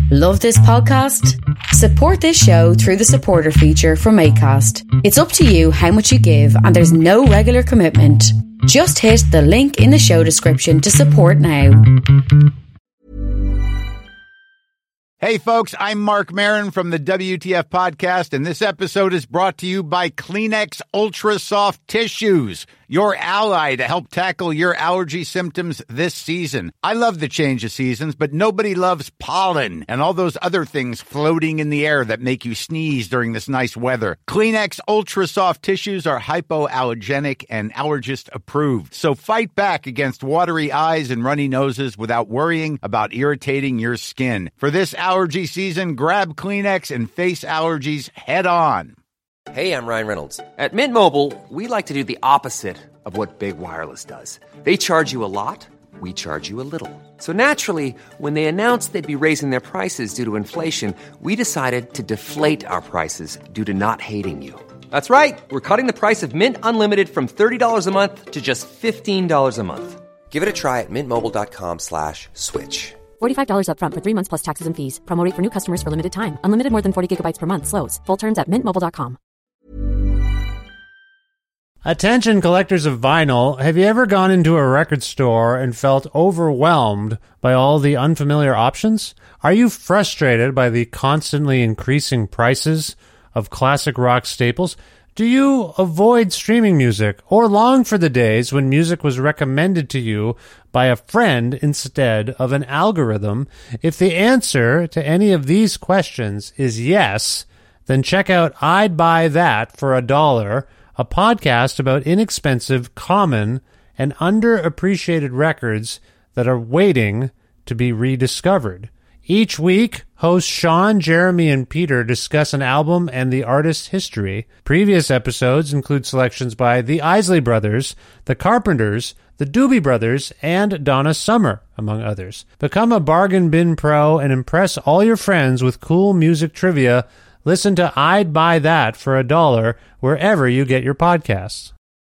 Love this podcast? Support this show through the supporter feature from Acast. It's up to you how much you give, and there's no regular commitment. Just hit the link in the show description to support now. Hey folks, I'm Mark Maron from the WTF Podcast, and this episode is brought to you by Kleenex Ultra Soft Tissues, your ally to help tackle your allergy symptoms this season. I love the change of seasons, but nobody loves pollen and all those other things floating in the air that make you sneeze during this nice weather. Kleenex Ultra Soft Tissues are hypoallergenic and allergist approved, so fight back against watery eyes and runny noses without worrying about irritating your skin. For this allergy season, grab Kleenex and face allergies head on. Hey, I'm Ryan Reynolds. At Mint Mobile, we like to do the opposite of what Big Wireless does. They charge you a lot, we charge you a little. So naturally, when they announced they'd be raising their prices due to inflation, we decided to deflate our prices due to not hating you. That's right. We're cutting the price of Mint Unlimited from $30 a month to just $15 a month. Give it a try at mintmobile.com/switch. $45 up front for 3 months plus taxes and fees. Promo rate for new customers for limited time. Unlimited more than 40 gigabytes per month. Slows full terms at mintmobile.com. Attention collectors of vinyl, have you ever gone into a record store and felt overwhelmed by all the unfamiliar options? Are you frustrated by the constantly increasing prices of classic rock staples? Do you avoid streaming music or long for the days when music was recommended to you by a friend instead of an algorithm? If the answer to any of these questions is yes, then check out I'd Buy That for $1, a podcast about inexpensive, common, and underappreciated records that are waiting to be rediscovered. Each week, hosts Sean, Jeremy, and Peter discuss an album and the artist's history. Previous episodes include selections by the Isley Brothers, the Carpenters, the Doobie Brothers, and Donna Summer, among others. Become a bargain bin pro and impress all your friends with cool music trivia. Listen to I'd Buy That for $1 wherever you get your podcasts.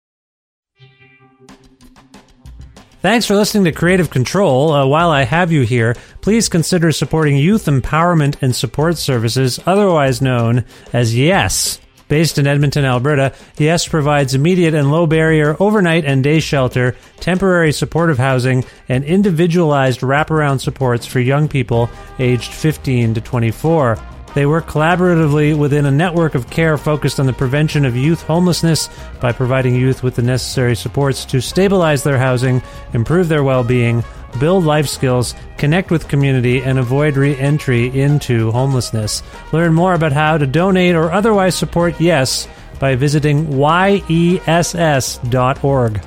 Thanks for listening to Creative Control. While I have you here, please consider supporting Youth Empowerment and Support Services, otherwise known as YES. Based in Edmonton, Alberta, YES provides immediate and low-barrier overnight and day shelter, temporary supportive housing, and individualized wraparound supports for young people aged 15 to 24. They work collaboratively within a network of care focused on the prevention of youth homelessness by providing youth with the necessary supports to stabilize their housing, improve their well-being, build life skills, connect with community, and avoid re-entry into homelessness. Learn more about how to donate or otherwise support YES by visiting yess.org.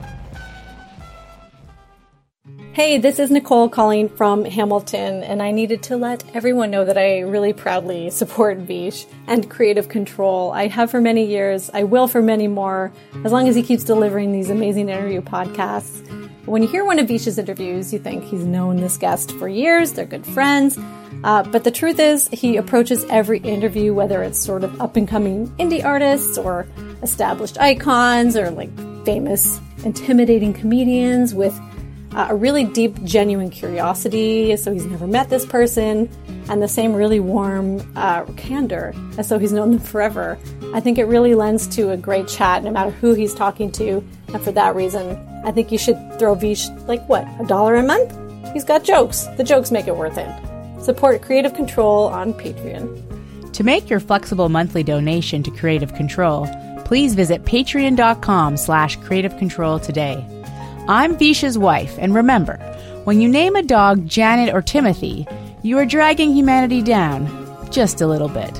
Hey, this is Nicole calling from Hamilton, and I needed to let everyone know that I really proudly support Vish and Creative Control. I have for many years, I will for many more, as long as he keeps delivering these amazing interview podcasts. When you hear one of Vish's interviews, you think he's known this guest for years, they're good friends, but the truth is he approaches every interview, whether it's sort of up-and-coming indie artists or established icons or like famous, intimidating comedians with a really deep, genuine curiosity, so he's never met this person, and the same really warm candor, as so he's known them forever. I think it really lends to a great chat, no matter who he's talking to, and for that reason, I think you should throw Vish, $1 a month? He's got jokes. The jokes make it worth it. Support Creative Control on Patreon. To make your flexible monthly donation to Creative Control, please visit patreon.com/Creative Control today. I'm Vish's wife, and remember, when you name a dog Janet or Timothy, you are dragging humanity down just a little bit.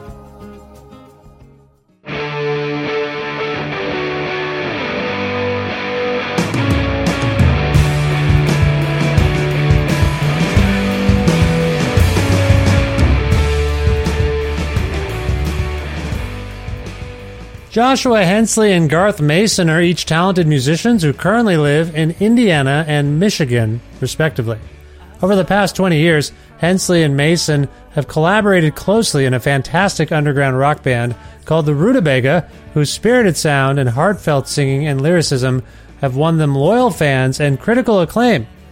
Joshua Hensley and Garth Mason are each talented musicians who currently live in Indiana and Michigan, respectively. Over the past 20 years, Hensley and Mason have collaborated closely in a fantastic underground rock band called the Rutabaga, whose spirited sound and heartfelt singing and lyricism have won them loyal fans and critical acclaim.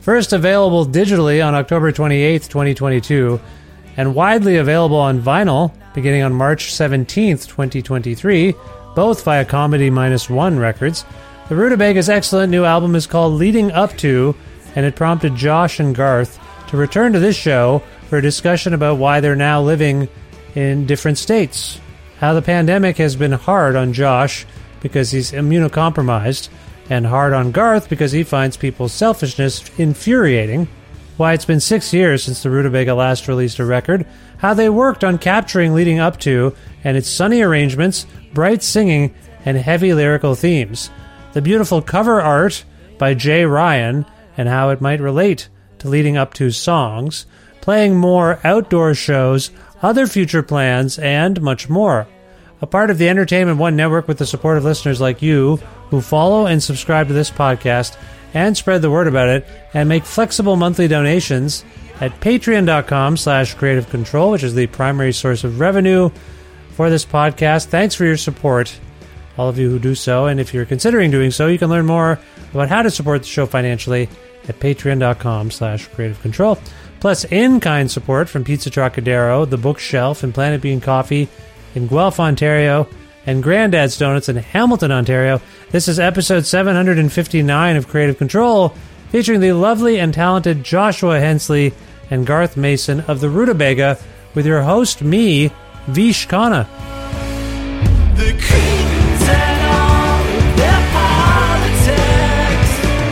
First available digitally on October 28th, 2022, and widely available on vinyl beginning on March 17th, 2023, both via Comedy Minus One Records. The Rutabaga's excellent new album is called Leading Up To, and it prompted Josh and Garth to return to this show for a discussion about why they're now living in different states. How the pandemic has been hard on Josh because he's immunocompromised, and hard on Garth because he finds people's selfishness infuriating. Why it's been 6 years since the Rutabaga last released a record. How they worked on capturing Leading Up To and its sunny arrangements, bright singing, and heavy lyrical themes. The beautiful cover art by Jay Ryan and how it might relate to Leading Up To songs. Playing more outdoor shows, other future plans, and much more. A part of the Entertainment One Network with the support of listeners like you who follow and subscribe to this podcast and spread the word about it and make flexible monthly donations at patreon.com/creative control, which is the primary source of revenue for this podcast. Thanks for your support, all of you who do so. And if you're considering doing so, you can learn more about how to support the show financially at patreon.com/creative control. Plus in-kind support from Pizza Trocadero, The Bookshelf, and Planet Bean Coffee in Guelph, Ontario, and Grandad's Donuts in Hamilton, Ontario. This is episode 759 of Creative Control, featuring the lovely and talented Joshua Hensley and Garth Mason of the Rutabaga, with your host, me, Vish Khanna. The Cretans and all their politics.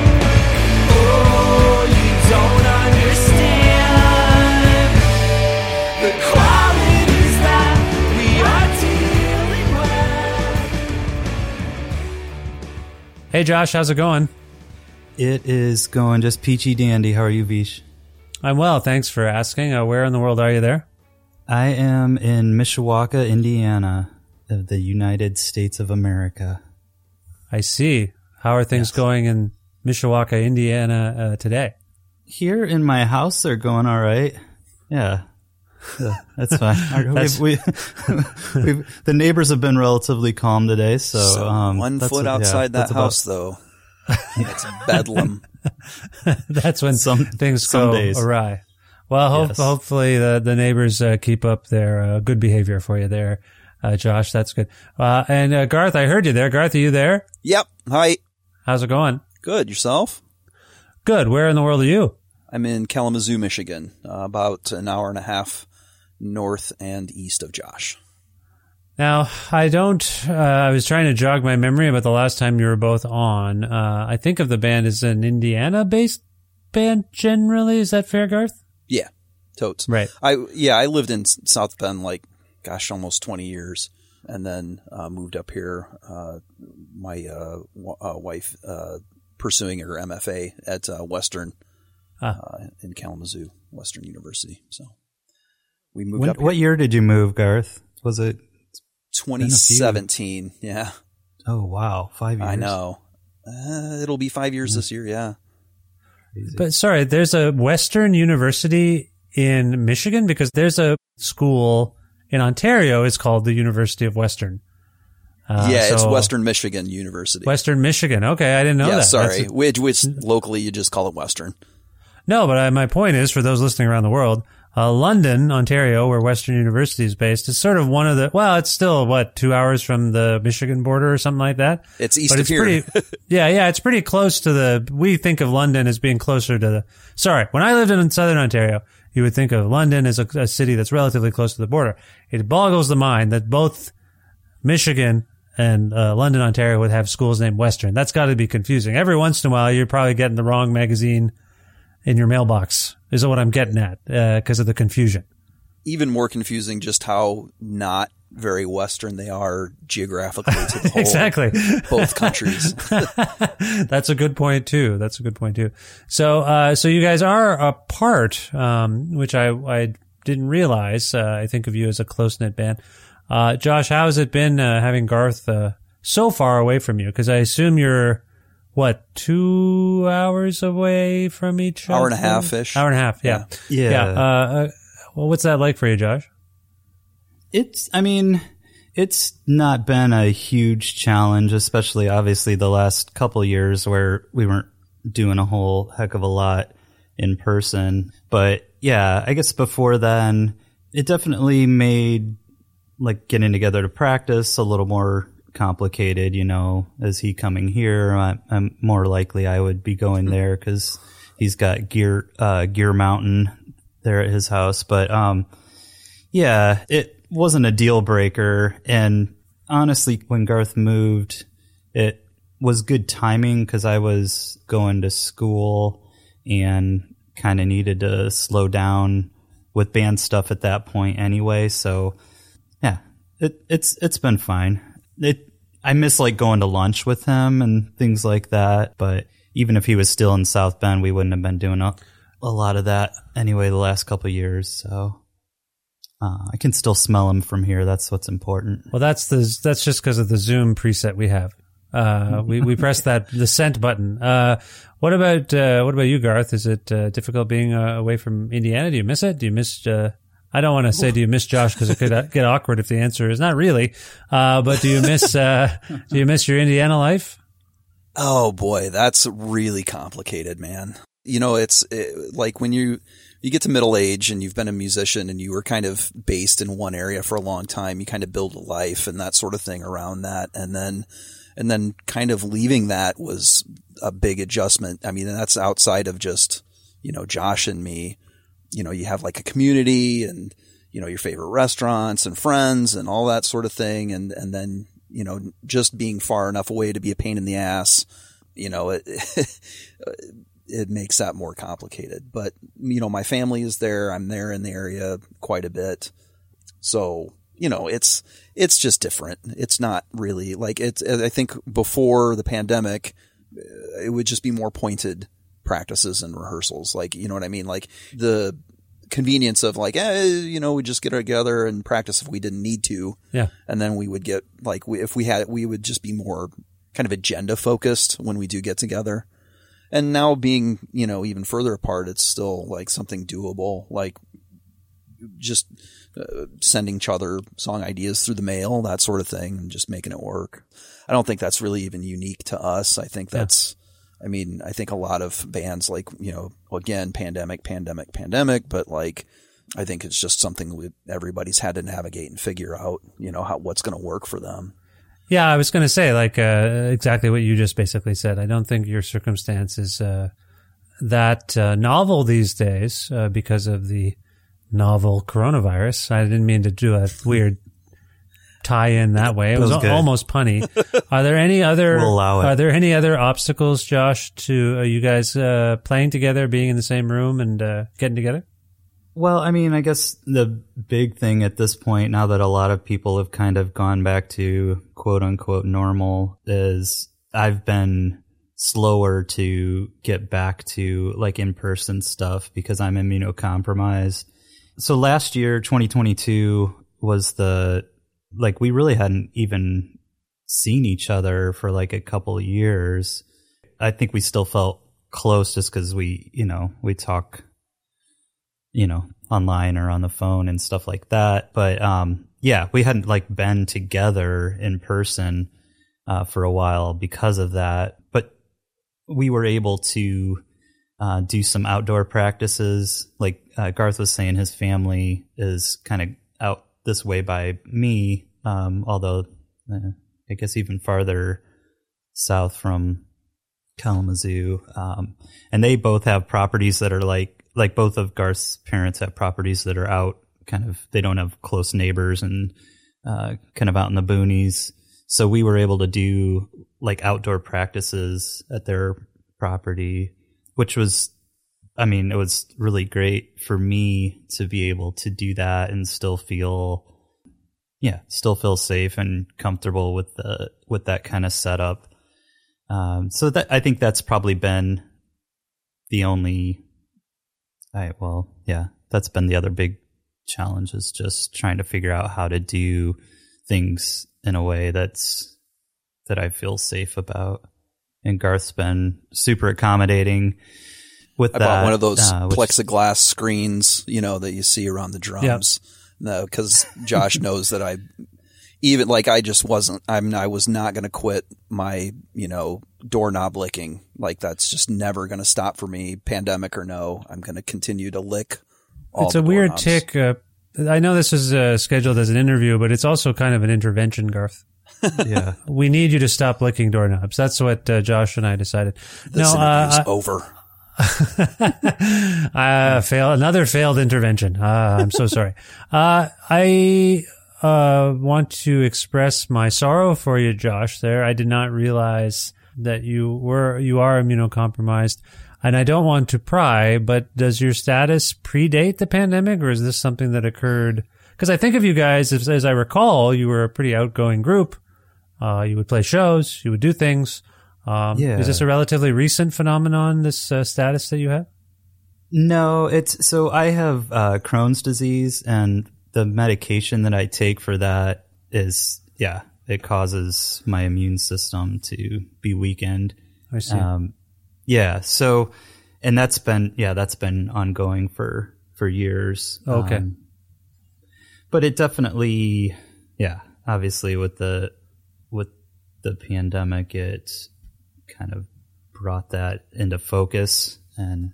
Oh, you don't understand the qualities that we are dealing with. Hey, Josh, how's it going? It is going just peachy dandy. How are you, Vish? I'm well, thanks for asking. Where in the world are you there? I am in Mishawaka, Indiana, of the United States of America. I see. How are things going in Mishawaka, Indiana today? Here in my house, they're going all right. Yeah. That's fine. The neighbors have been relatively calm today. So 1 foot outside that house, though, it's bedlam. That's when things go awry. Well, hopefully the neighbors keep up their good behavior for you there, Josh. That's good. And Garth, I heard you there. Garth, are you there? Yep. Hi. How's it going? Good. Yourself? Good. Where in the world are you? I'm in Kalamazoo, Michigan, about an hour and a half north and east of Josh. Now, I was trying to jog my memory about the last time you were both on. I think of the band as an Indiana-based band generally. Is that fair, Garth? Yeah, totes. Right. I lived in South Bend almost 20 years, and then moved up here. My wife pursuing her MFA at Western in Kalamazoo, Western University. So we moved up here. What year did you move, Garth? Was it 2017? Yeah. Oh, wow. 5 years. I know. It'll be 5 years this year, yeah. Crazy. But sorry, there's a Western University in Michigan? Because there's a school in Ontario. It's called the University of Western. It's Western Michigan University. Western Michigan. Okay, I didn't know that. Yeah, sorry. Which locally you just call it Western. No, but my point is, for those listening around the world, London, Ontario, where Western University is based, is sort of one of the, it's still, 2 hours from the Michigan border or something like that? It's east of here. It's pretty close to we think of London as being closer to when I lived in Southern Ontario, you would think of London as a city that's relatively close to the border. It boggles the mind that both Michigan and London, Ontario would have schools named Western. That's got to be confusing. Every once in a while, you're probably getting the wrong magazine in your mailbox, is what I'm getting at, because of the confusion. Even more confusing just how not very Western they are geographically to the whole, exactly. Both countries. That's a good point too. So you guys are apart, which I didn't realize. I think of you as a close-knit band. Josh, how has it been having Garth so far away from you? Because I assume you're 2 hours away from each other? Hour and a half-ish. Hour and a half, yeah. Well, what's that like for you, Josh? It's not been a huge challenge, especially obviously the last couple of years where we weren't doing a whole heck of a lot. in person. But yeah, I guess before then, it definitely made like getting together to practice a little more complicated. You know, is he coming here? I'm more likely I would be going there because he's got Gear Mountain there at his house. But yeah, it wasn't a deal breaker. And honestly, when Garth moved, it was good timing because I was going to school and kind of needed to slow down with band stuff at that point anyway. So yeah, it's been fine. I miss like going to lunch with him and things like that. But even if he was still in South Bend, we wouldn't have been doing a lot of that anyway the last couple of years. So I can still smell him from here. That's what's important. Well, that's just because of the Zoom preset we have. We press the sent button. What about you, Garth? Is it difficult being away from Indiana? Do you miss it? Do you miss? I don't want to say do you miss Josh because it could get awkward if the answer is not really. But do you miss your Indiana life? Oh boy, that's really complicated, man. You know, it's like when you get to middle age and you've been a musician and you were kind of based in one area for a long time, you kind of build a life and that sort of thing around that. And then kind of leaving that was a big adjustment. I mean, that's outside of just, you know, Josh and me. You know, you have like a community and, you know, your favorite restaurants and friends and all that sort of thing. And then, you know, just being far enough away to be a pain in the ass, you know, it makes that more complicated. But, you know, my family is there. I'm there in the area quite a bit. So, you know, it's just different. It's not really like I think before the pandemic, it would just be more pointed practices and rehearsals. Like, you know what I mean? Like the convenience of like, you know, we just get together and practice if we didn't need to. Yeah. And then we would get like, if we had, we would just be more kind of agenda focused when we do get together. And now being, you know, even further apart, it's still like something doable, like just sending each other song ideas through the mail, that sort of thing, and just making it work. I don't think that's really even unique to us. I think that's, I mean, I think a lot of bands like, you know, again, pandemic, but like, I think it's just something everybody's had to navigate and figure out, you know, what's going to work for them. Yeah, I was going to say like exactly what you just basically said. I don't think your circumstance is that novel these days because of the novel coronavirus. I didn't mean to do a weird tie-in that way. It was almost punny. Are there any other? We'll allow it. Are there any other obstacles, Josh, to you guys playing together, being in the same room, and getting together? Well, I mean, I guess the big thing at this point, now that a lot of people have kind of gone back to quote unquote normal, is I've been slower to get back to like in-person stuff because I'm immunocompromised. So last year, 2022 was we really hadn't even seen each other for like a couple of years. I think we still felt close just because we talk, you know, online or on the phone and stuff like that. But yeah, we hadn't like been together in person for a while because of that. But we were able to do some outdoor practices. Like Garth was saying, his family is kind of out this way by me, although I guess even farther south from Kalamazoo. And they both have properties that are like both of Garth's parents have properties that are out kind of, they don't have close neighbors and kind of out in the boonies. So we were able to do like outdoor practices at their property, which was, I mean, it was really great for me to be able to do that and still feel safe and comfortable with that kind of setup. So that, I think that's probably been the only, that's been the other big challenge, is just trying to figure out how to do things in a way that I feel safe about. And Garth's been super accommodating with that. I bought one of those plexiglass screens, you know, that you see around the drums. Yep. No, because Josh knows that even like I was not going to quit my, doorknob licking. Like that's just never going to stop for me, pandemic or no. I'm going to continue to lick all It's a weird tick. I know this is scheduled as an interview, but it's also kind of an intervention, Garth. Yeah. We need you to stop licking doorknobs. That's what Josh and I decided. This interview's over. Another failed intervention. I'm so sorry. I want to express my sorrow for you, Josh, there. I did not realize that you are immunocompromised. And I don't want to pry, but does your status predate the pandemic, or is this something that occurred? Because I think of you guys, as I recall, you were a pretty outgoing group. You would play shows, you would do things. Yeah. Is this a relatively recent phenomenon, this status that you have? No, so I have Crohn's disease, and the medication that I take for that is, it causes my immune system to be weakened. I see. So, and that's been ongoing for years. Okay. But it definitely, obviously with the pandemic, it kind of brought that into focus, and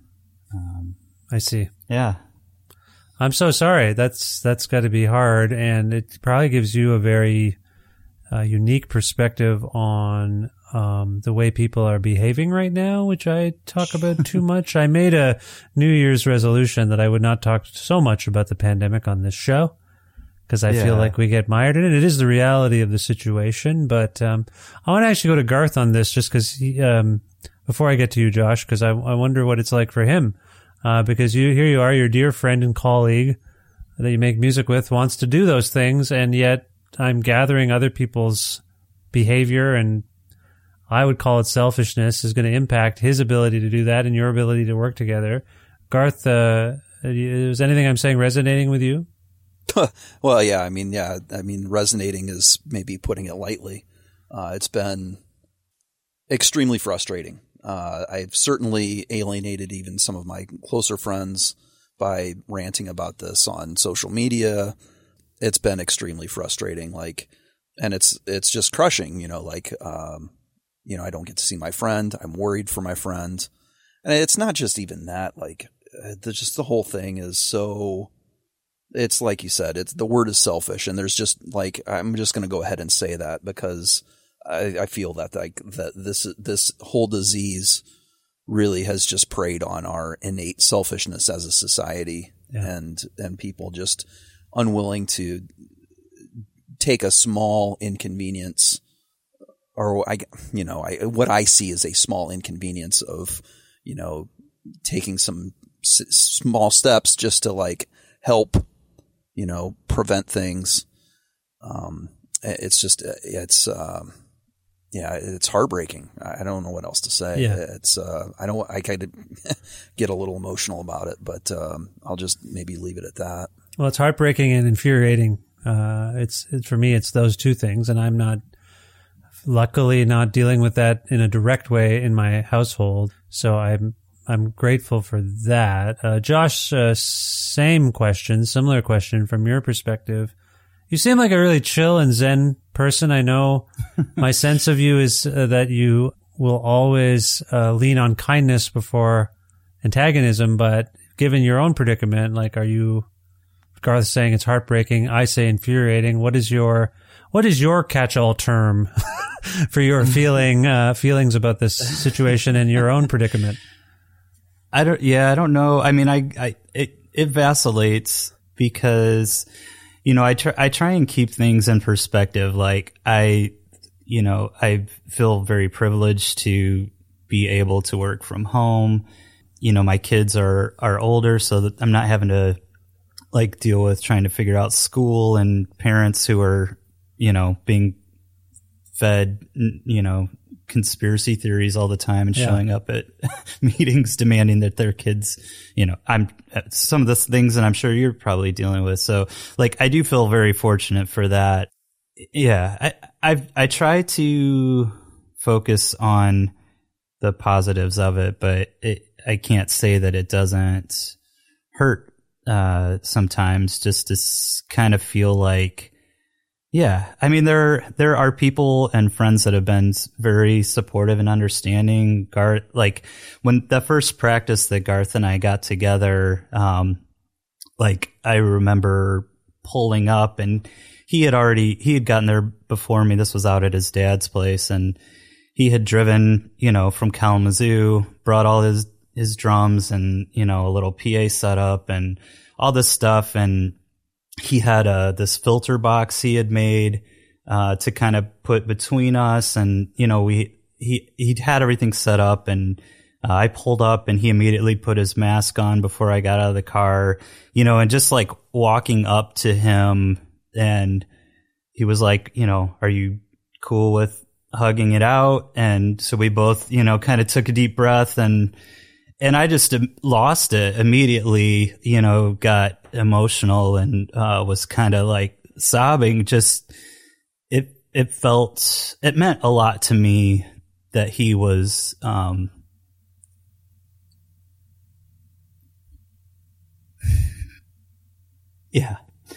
I see. Yeah. I'm so sorry. That's got to be hard, and it probably gives you a very unique perspective on the way people are behaving right now, which I talk about too much. I made a New Year's resolution that I would not talk so much about the pandemic on this show, because I feel like we get mired in it. It is the reality of the situation, but I want to actually go to Garth on this, just because before I get to you, Josh, because I wonder what it's like for him. Because here you are, your dear friend and colleague that you make music with wants to do those things, and yet I'm gathering other people's behavior, and I would call it selfishness, is going to impact his ability to do that and your ability to work together. Garth, is anything I'm saying resonating with you? Well, yeah. I mean, resonating is maybe putting it lightly. It's been extremely frustrating. I've certainly alienated even some of my closer friends by ranting about this on social media. It's been extremely frustrating. And it's just crushing, I don't get to see my friend. I'm worried for my friend. And it's not just even that, just the whole thing is so, it's like you said, the word is selfish, and there's just I'm just going to go ahead and say that because I feel that this whole disease really has just preyed on our innate selfishness as a society, and people just unwilling to take a small inconvenience, or what I see as a small inconvenience of, taking some small steps just to help, prevent things. It's just, it's heartbreaking. I don't know what else to say. Yeah. I kind of get a little emotional about it, but I'll just maybe leave it at that. Well, it's heartbreaking and infuriating. For me, it's those two things, and I'm not, luckily, not dealing with that in a direct way in my household. So I'm grateful for that. Josh, similar question from your perspective. You seem like a really chill and zen person. I know my sense of you is that you will always lean on kindness before antagonism, but given your own predicament, are you, Garth saying it's heartbreaking, I say infuriating. What is your catch-all term for your feelings about this situation and your own predicament? I don't know. I mean, it vacillates because, I try and keep things in perspective. I feel very privileged to be able to work from home. My kids are older, so that I'm not having to deal with trying to figure out school, and parents who are, being fed, conspiracy theories all the time and showing up at meetings demanding that their kids, I'm some of the things that I'm sure you're probably dealing with. So I do feel very fortunate for that. Yeah. I try to focus on the positives of it, but I can't say that it doesn't hurt sometimes, just to kind of feel like Yeah. I mean, there are people and friends that have been very supportive and understanding. Garth, like when the first practice that Garth and I got together, like I remember pulling up and he had gotten there before me. This was out at his dad's place, and he had driven, from Kalamazoo, brought all his drums and, a little PA setup and all this stuff. And he had this filter box he had made to kind of put between us, and he'd had everything set up, and I pulled up, and he immediately put his mask on before I got out of the car, and just like walking up to him, and he was like, are you cool with hugging it out? And so we both, kind of took a deep breath, and I just lost it immediately, got emotional and was kind of like sobbing. Just it meant a lot to me that he was yeah.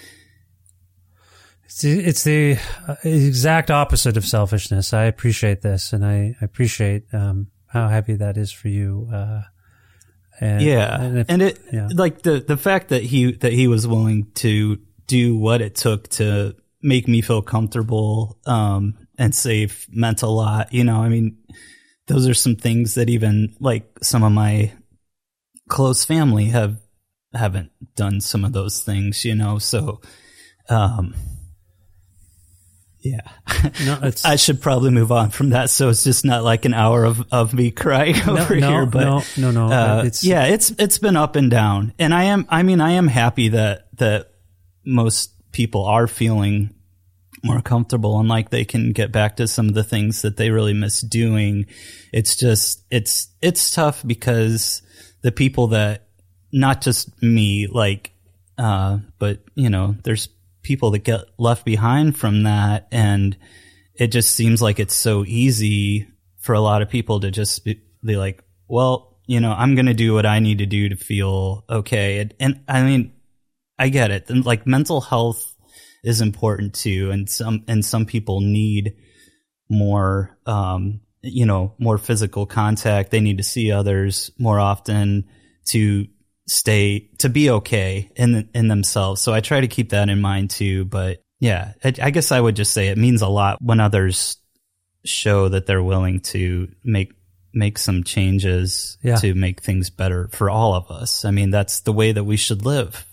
It's the exact opposite of selfishness. I appreciate this, and I appreciate how happy that is for you. Like the fact that he was willing to do what it took to make me feel comfortable and safe meant a lot. I mean, those are some things that even like some of my close family haven't done some of those things. So yeah. No, I should probably move on from that, so it's just not like an hour of me crying over here. But no. It's been up and down, and I am happy that most people are feeling more comfortable and like they can get back to some of the things that they really miss doing. It's just it's tough because the people that, not just me, like, but there's people that get left behind from that, and it just seems like it's so easy for a lot of people to just be like, well, I'm going to do what I need to do to feel okay. And I mean, I get it. And like mental health is important too, and some people need more more physical contact. They need to see others more often to be okay in themselves. So I try to keep that in mind too. But yeah, I guess I would just say it means a lot when others show that they're willing to make some changes to make things better for all of us. I mean, that's the way that we should live,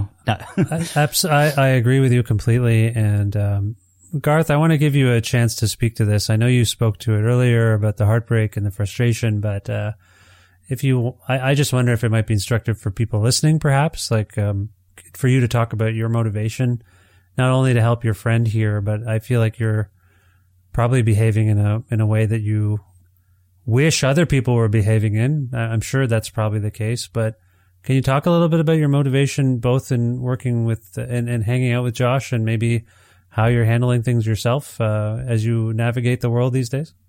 I agree with you completely. And Garth, I want to give you a chance to speak to this. I know you spoke to it earlier about the heartbreak and the frustration, but I just wonder if it might be instructive for people listening, perhaps, like for you to talk about your motivation, not only to help your friend here, but I feel like you're probably behaving in a way that you wish other people were behaving in. I'm sure that's probably the case, but can you talk a little bit about your motivation, both in working with and hanging out with Josh, and maybe how you're handling things yourself as you navigate the world these days?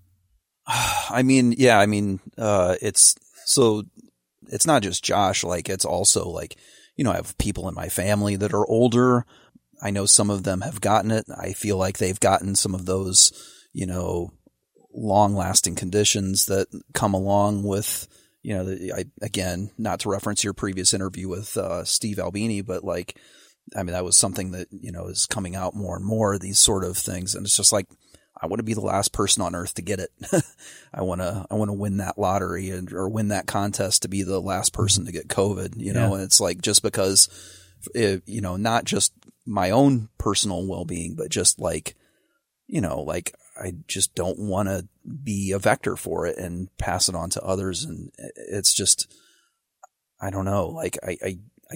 It's not just Josh, like it's also like, I have people in my family that are older. I know some of them have gotten it. I feel like they've gotten some of those, long lasting conditions that come along with, again, not to reference your previous interview with Steve Albini, but like, I mean, that was something that, is coming out more and more, these sort of things. And it's just like, I want to be the last person on earth to get it. I want to win that lottery or win that contest to be the last person to get COVID, and it's like, just because, not just my own personal well-being, but just like, like I just don't want to be a vector for it and pass it on to others. And it's just, I don't know. Like I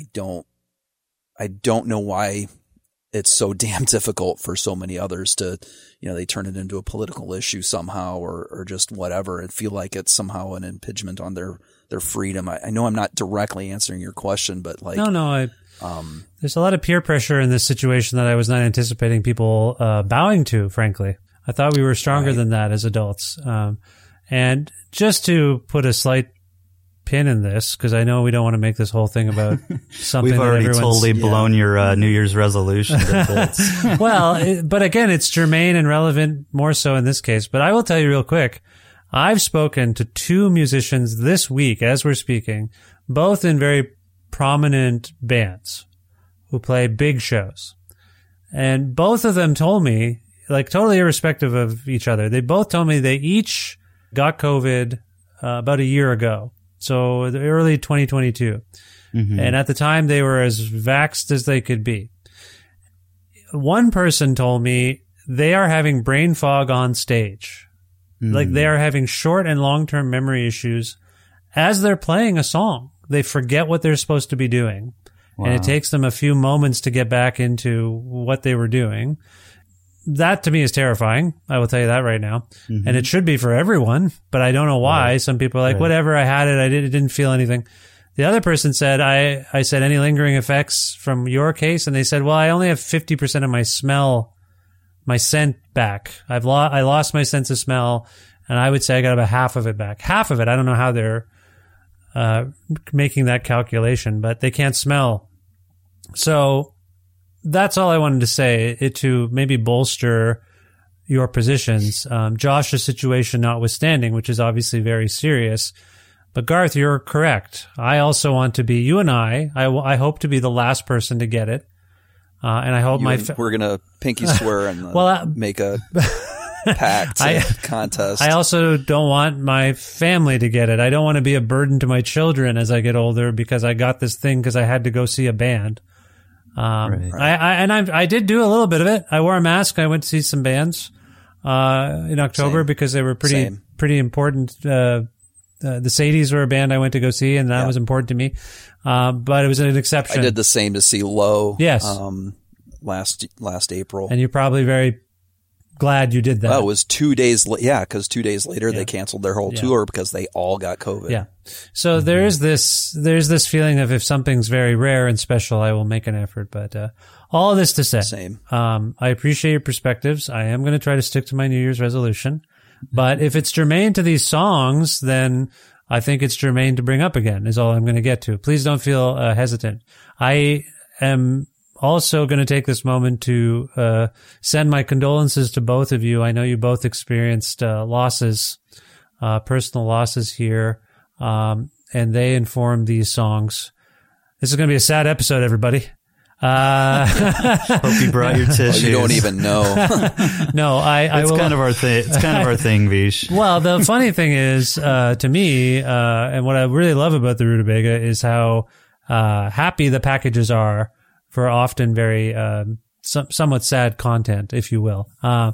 don't know why it's so damn difficult for so many others to, they turn it into a political issue somehow or just whatever, and feel like it's somehow an impingement on their freedom. I know I'm not directly answering your question, but like, there's a lot of peer pressure in this situation that I was not anticipating people bowing to, frankly. I thought we were stronger than that as adults. And just to put a slight pin in this, because I know we don't want to make this whole thing about something. We've already that everyone's totally blown your New Year's resolution to bits. Well, but again, it's germane and relevant more so in this case. But I will tell you real quick, I've spoken to 2 musicians this week as we're speaking, both in very prominent bands who play big shows. And both of them told me, like totally irrespective of each other, they both told me they each got COVID about a year ago. So the early 2022. Mm-hmm. And at the time they were as vaxxed as they could be. One person told me they are having brain fog on stage. Like they are having short and long-term memory issues as they're playing a song. They forget what they're supposed to be doing. Wow. And it takes them a few moments to get back into what they were doing. That to me is terrifying. I will tell you that right now. Mm-hmm. And it should be for everyone, but I don't know why. Right. Some people are like, whatever, I had it. I didn't feel anything. The other person said, I said, any lingering effects from your case? And they said, well, I only have 50% of my scent back. I lost my sense of smell, and I would say I got about half of it back. Half of it, I don't know how they're making that calculation, but they can't smell. So that's all I wanted to say, to maybe bolster your positions. Josh's situation notwithstanding, which is obviously very serious. But Garth, you're correct. I also want to be, you and I hope to be the last person to get it. And I hope we're going to pinky swear and make a pact, contest. I also don't want my family to get it. I don't want to be a burden to my children as I get older because I got this thing because I had to go see a band. Right. I did do a little bit of it. I wore a mask. I went to see some bands in October because they were pretty important. The Sadies were a band I went to go see, and that was important to me. But it was an exception. I did the same to see Low. Yes. Last April. And you're probably very glad you did that. Well, it was 2 days. Because 2 days later they canceled their whole tour because they all got COVID. Yeah. So there's this feeling of if something's very rare and special, I will make an effort. But all of this to say, I appreciate your perspectives. I am going to try to stick to my New Year's resolution. But if it's germane to these songs, then I think it's germane to bring up again, is all I'm going to get to. Please don't feel hesitant. I am also going to take this moment to send my condolences to both of you. I know you both experienced losses, personal losses here, and they informed these songs. This is going to be a sad episode, everybody. Hope you brought your tissues. You don't even know. No, it's kind of our thing. It's kind of our thing, Vish. Well, the funny thing is, to me, and what I really love about the Rutabaga is how happy the packages are for often very somewhat sad content, if you will. So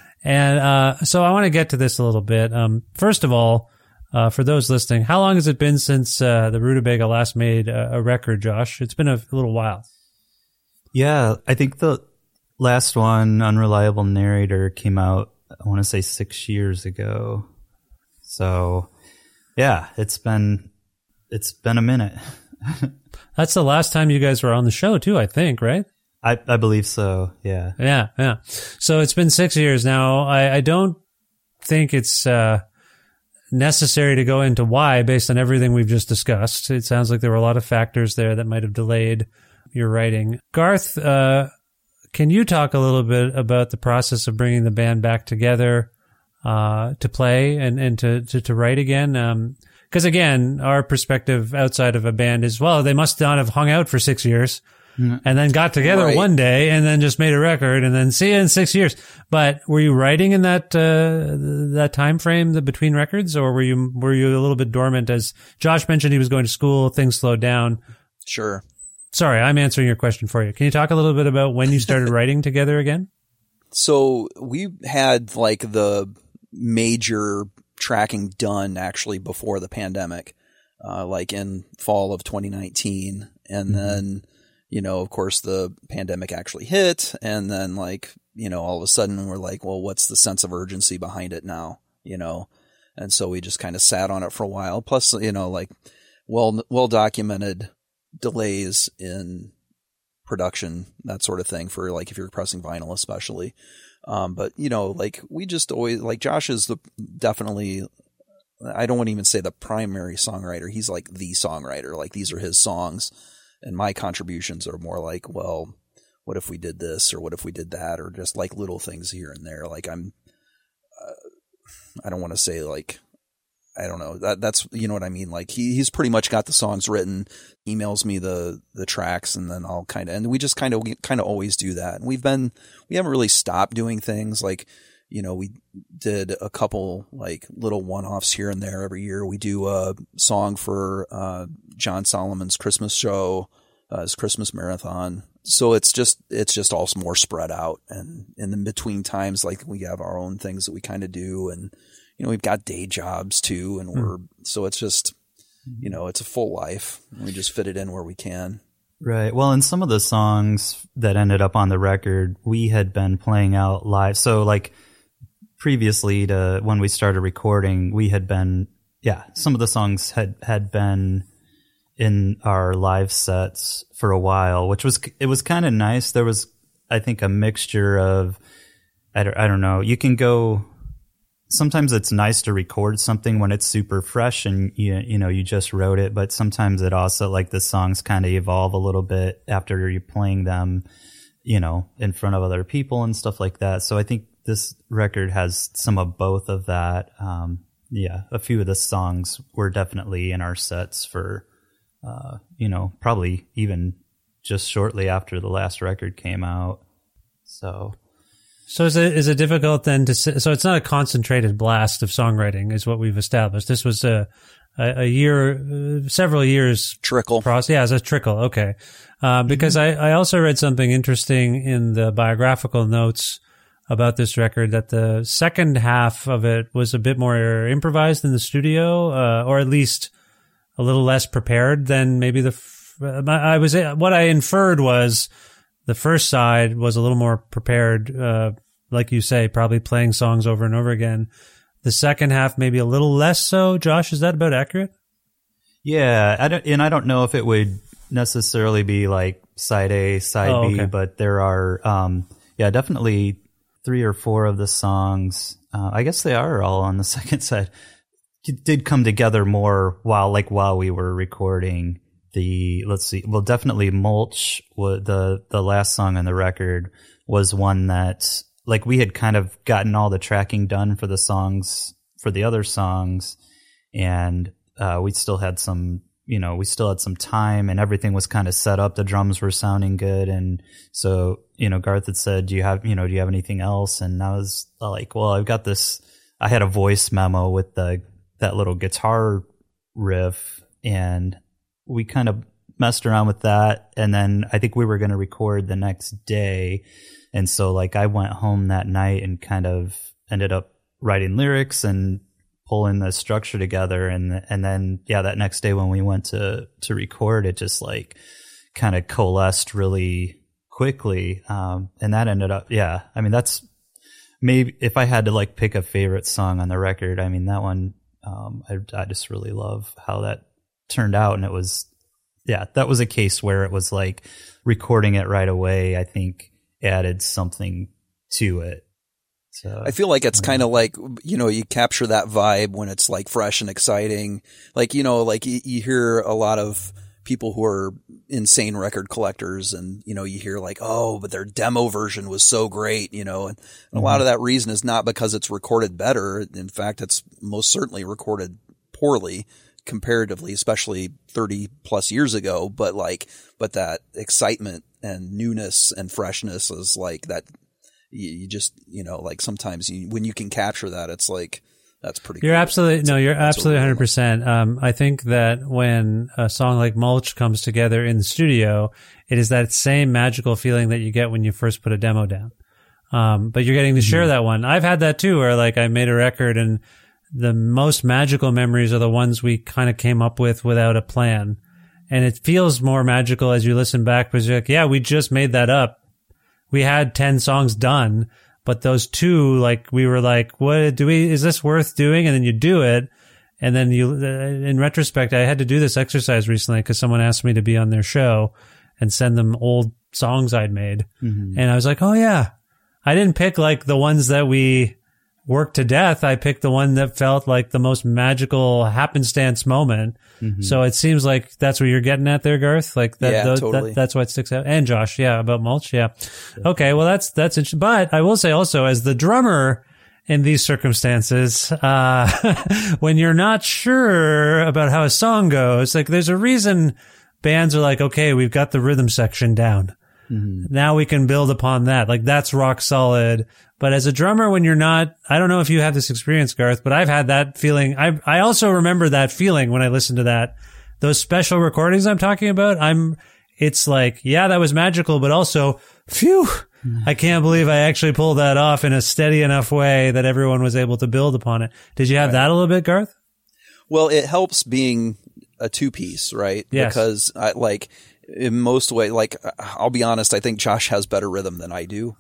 I want to get to this a little bit. First of all, for those listening, how long has it been since the Rutabaga last made a record, Josh? It's been a little while. Yeah, I think the last one, Unreliable Narrator, came out, I want to say 6 years ago. So, yeah, it's been a minute. That's the last time you guys were on the show too, I think, right? I believe so, yeah. Yeah. So it's been 6 years now. I don't think it's necessary to go into why based on everything we've just discussed. It sounds like there were a lot of factors there that might have delayed your writing. Garth, can you talk a little bit about the process of bringing the band back together to play and to write again? Because again, our perspective outside of a band is, well, they must not have hung out for 6 years and then got together one day and then just made a record and then see you in 6 years. But were you writing in that time frame between records, or were you a little bit dormant? As Josh mentioned, he was going to school, things slowed down. Sure. Sorry, I'm answering your question for you. Can you talk a little bit about when you started writing together again? So we had like the major tracking done actually before the pandemic, like in fall of 2019. And then, of course the pandemic actually hit. And then all of a sudden we're like, well, what's the sense of urgency behind it now? And so we just kind of sat on it for a while. Plus, well documented delays in production, that sort of thing, for if you're pressing vinyl especially. But we just always, Josh is definitely I don't want to even say the primary songwriter. He's like the songwriter. Like these are his songs, and my contributions are more like, well, what if we did this, or what if we did that, or just like little things here and there. Like I don't want to say like, I don't know. That's you know what I mean. Like he's pretty much got the songs written, emails me the tracks, and then I'll and we just kind of always do that. And we haven't really stopped doing things like, you know, we did a couple like little one-offs here and there every year. We do a song for John Solomon's Christmas show, his Christmas marathon. So it's just all more spread out. And in the between times, like we have our own things that we kind of do, and you know, we've got day jobs too, and so it's just, you know, it's a full life. We just fit it in where we can. Right. Well, and some of the songs that ended up on the record, we had been playing out live. So like previously to when we started recording, we had been, some of the songs had been in our live sets for a while, it was kind of nice. There was, I think, a mixture of, I don't know, you can go, sometimes it's nice to record something when it's super fresh and you know, you just wrote it, but sometimes it also, like, the songs kind of evolve a little bit after you're playing them, you know, in front of other people and stuff like that. So I think this record has some of both of that. A few of the songs were definitely in our sets for, you know, probably even just shortly after the last record came out. So is it difficult then to say, so it's not a concentrated blast of songwriting is what we've established. This was a year, several years trickle process. Yeah, as a trickle. Okay. Because I also read something interesting in the biographical notes about this record, that the second half of it was a bit more improvised in the studio, or at least a little less prepared than maybe what I inferred was the first side was a little more prepared, like you say, probably playing songs over and over again. The second half maybe a little less so. Josh, is that about accurate? Yeah, I don't know if it would necessarily be like side A, side B, but there are, definitely 3 or 4 of the songs. I guess they are all on the second side. It did come together more while we were recording. Definitely Mulch, the last song on the record, was one that, like, we had kind of gotten all the tracking done for the songs, for the other songs, and we still had some time, and everything was kind of set up. The drums were sounding good, and so, you know, Garth had said, do you have anything else? And I was like, well, I've got this. I had a voice memo with that little guitar riff, and we kind of messed around with that. And then I think we were going to record the next day. And so, like, I went home that night and kind of ended up writing lyrics and pulling the structure together. And then, that next day when we went to record, it just, like, kind of coalesced really quickly. And that ended up, I mean, that's maybe, if I had to, like, pick a favorite song on the record, I mean, that one, I just really love how that turned out. And it was, that was a case where it was like recording it right away, I think, added something to it. So I feel like it's kind of like, you know, you capture that vibe when it's like fresh and exciting. Like, you know, like you hear a lot of people who are insane record collectors, and, you know, you hear like, oh, but their demo version was so great, you know, and a lot of that reason is not because it's recorded better. In fact, it's most certainly recorded poorly comparatively, especially 30 plus years ago. But that excitement and newness and freshness is like that. You just, you know, like sometimes when you can capture that, it's like, that's pretty cool. You're absolutely 100%. I think that when a song like Mulch comes together in the studio, it is that same magical feeling that you get when you first put a demo down. But you're getting to share that one. I've had that too, where like I made a record and the most magical memories are the ones we kind of came up with without a plan. And it feels more magical as you listen back because you're like, yeah, we just made that up. We had 10 songs done, but those 2, like, we were like, is this worth doing? And then you do it. And then in retrospect, I had to do this exercise recently because someone asked me to be on their show and send them old songs I'd made. Mm-hmm. And I was like, oh yeah, I didn't pick like the ones that we worked to death, I picked the one that felt like the most magical happenstance moment. So it seems like that's what you're getting at there, Garth. Like that, Yeah, totally. that's why it sticks out. And Josh, yeah, about mulch, yeah. Okay, well that's interesting. But I will say also, as the drummer in these circumstances, when you're not sure about how a song goes, like there's a reason bands are like, okay, we've got the rhythm section down. Now we can build upon that. Like that's rock solid. But as a drummer, when you're not, I don't know if you have this experience, Garth, but I've had that feeling. I also remember that feeling when I listened to that. Those special recordings I'm talking about, it's like, yeah, that was magical, but also, phew, I can't believe I actually pulled that off in a steady enough way that everyone was able to build upon it. Did you have that a little bit, Garth? Well, it helps being a two-piece, right? Yes. Because in most way, like, I'll be honest, I think Josh has better rhythm than I do.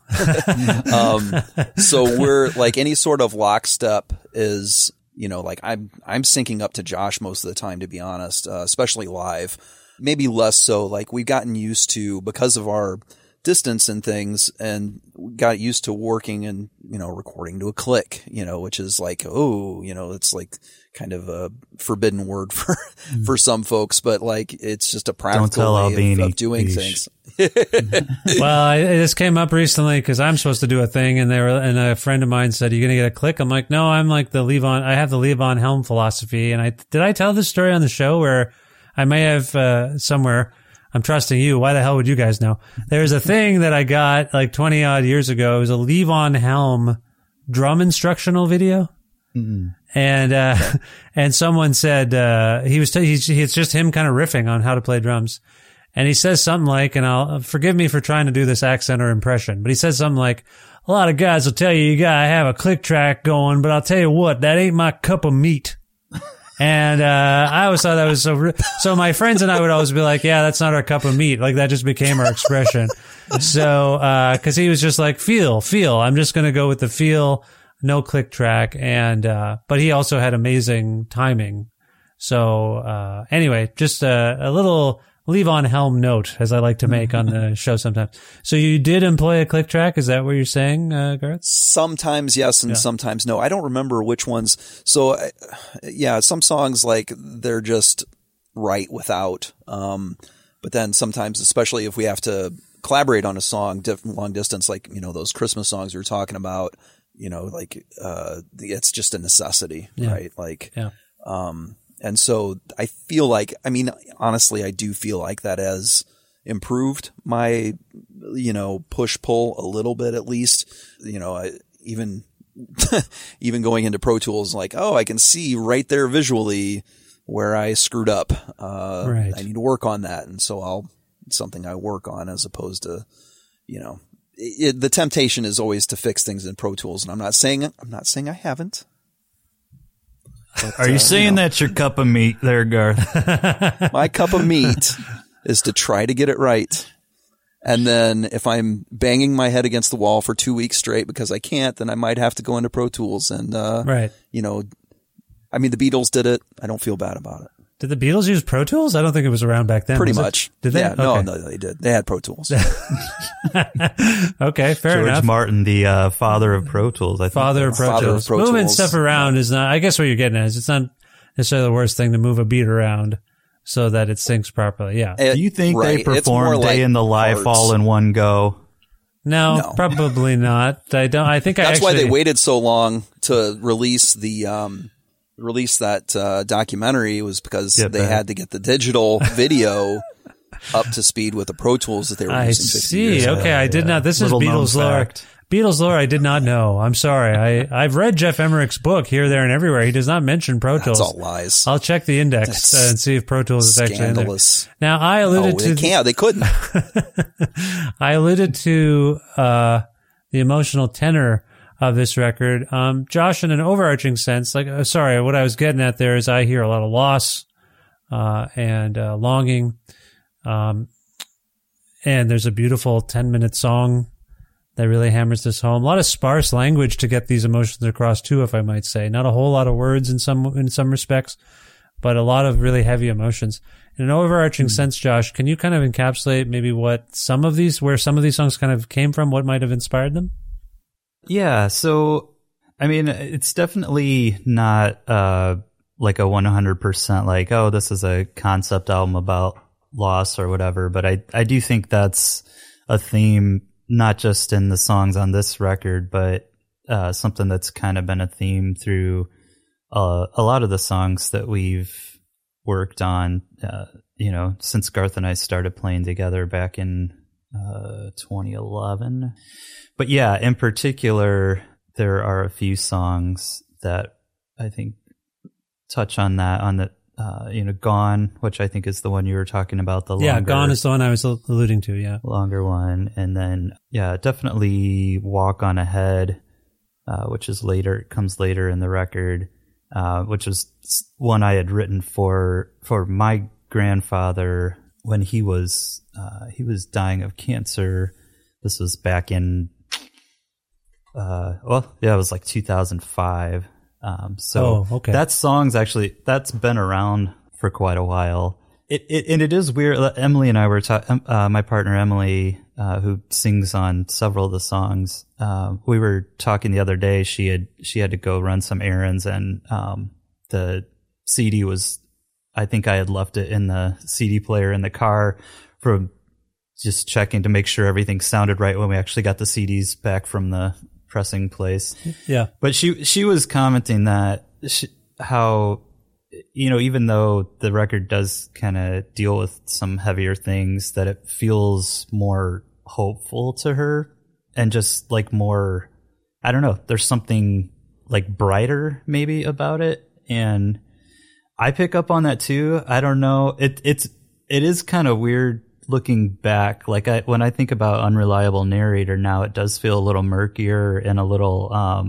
So we're like any sort of lockstep is, like I'm syncing up to Josh most of the time, to be honest, especially live. Maybe less so. Like we've gotten used to, because of our distance and things, and got used to working and, recording to a click, which is like, it's like kind of a forbidden word for some folks, but like, it's just a practical way of doing things. Well, it just came up recently because I'm supposed to do a thing, and a friend of mine said, "Are you going to get a click?" I'm like, "No, I'm like I have the Levon Helm philosophy." And did I tell this story on the show where I may have somewhere? I'm trusting you. Why the hell would you guys know? There's a thing that I got like 20 odd years ago. It was a Levon Helm drum instructional video. And someone said, it's just him kind of riffing on how to play drums. And he says something like, and forgive me for trying to do this accent or impression, but he says something like, a lot of guys will tell you gotta have a click track going, but I'll tell you what, that ain't my cup of meat. And I always thought that was so my friends and I would always be like, yeah, that's not our cup of meat. Like that just became our expression. So because he was just like, feel. I'm just going to go with the feel, no click track. And but he also had amazing timing. So anyway, just a little Levon Helm note, as I like to make on the show sometimes. So you did employ a click track? Is that what you're saying, Garth? Sometimes yes, and sometimes no. I don't remember which ones. So some songs like they're just right without. But then sometimes, especially if we have to collaborate on a song, long distance, like those Christmas songs we were talking about, it's just a necessity, right? Like, and so I feel like, honestly, I do feel like that has improved my, push pull a little bit, at least, even going into Pro Tools, like, I can see right there visually where I screwed up. Right. I need to work on that. And so it's something I work on, as opposed to, the temptation is always to fix things in Pro Tools. And I'm not saying I haven't. But, are you saying that's your cup of meat there, Garth? My cup of meat is to try to get it right. And then if I'm banging my head against the wall for 2 weeks straight because I can't, then I might have to go into Pro Tools. And, the Beatles did it. I don't feel bad about it. Did the Beatles use Pro Tools? I don't think it was around back then. Pretty much. Did they? Yeah, okay. No, they did. They had Pro Tools. Okay, fair enough. George Martin, the father of Pro Tools, I think. Father of Pro Tools. Moving stuff around is not, I guess what you're getting at is it's not necessarily the worst thing to move a beat around so that it syncs properly. Yeah. Do you think they performed Day in the Life all in one go? No, probably not. I think that's why they waited so long to release that documentary, was because they had to get the digital video up to speed with the Pro Tools that they were using 50 years ago. Okay, I did not. This is Beatles lore. Beatles lore I did not know. I'm sorry. I've read Jeff Emmerich's book Here, There, and Everywhere. He does not mention Pro Tools. That's all lies. I'll check the index and see if Pro Tools is actually in there. Now, I alluded to... They couldn't. I alluded to the emotional tenor of this record. Josh, in an overarching sense, what I was getting at there is I hear a lot of loss and longing. And there's a beautiful 10-minute song that really hammers this home. A lot of sparse language to get these emotions across too, if I might say. Not a whole lot of words in some respects, but a lot of really heavy emotions. In an overarching sense, Josh, can you kind of encapsulate maybe where some of these songs kind of came from, what might have inspired them? Yeah, so I mean, it's definitely not like a 100% like, oh, this is a concept album about loss or whatever. But I do think that's a theme, not just in the songs on this record, but something that's kind of been a theme through a lot of the songs that we've worked on, since Garth and I started playing together back in 2011. But yeah, in particular, there are a few songs that I think touch on that, on the, Gone, which I think is the one you were talking about. Gone is the one I was alluding to, yeah. Longer one. And then, definitely Walk On Ahead, which is comes later in the record, which was one I had written for my grandfather when he was dying of cancer. This was back in, it was like 2005. Okay. That song's actually, that's been around for quite a while. It is weird. Emily and I were talking, my partner Emily, who sings on several of the songs, we were talking the other day. She had to go run some errands, and the CD was, I think I had left it in the CD player in the car from just checking to make sure everything sounded right when we actually got the CDs back from the pressing place. Yeah. But she was commenting that how, even though the record does kind of deal with some heavier things, that it feels more hopeful to her and just like more, I don't know, there's something like brighter maybe about it. And I pick up on that too. I don't know. It is kind of weird looking back. Like when I think about Unreliable Narrator now, it does feel a little murkier and a little,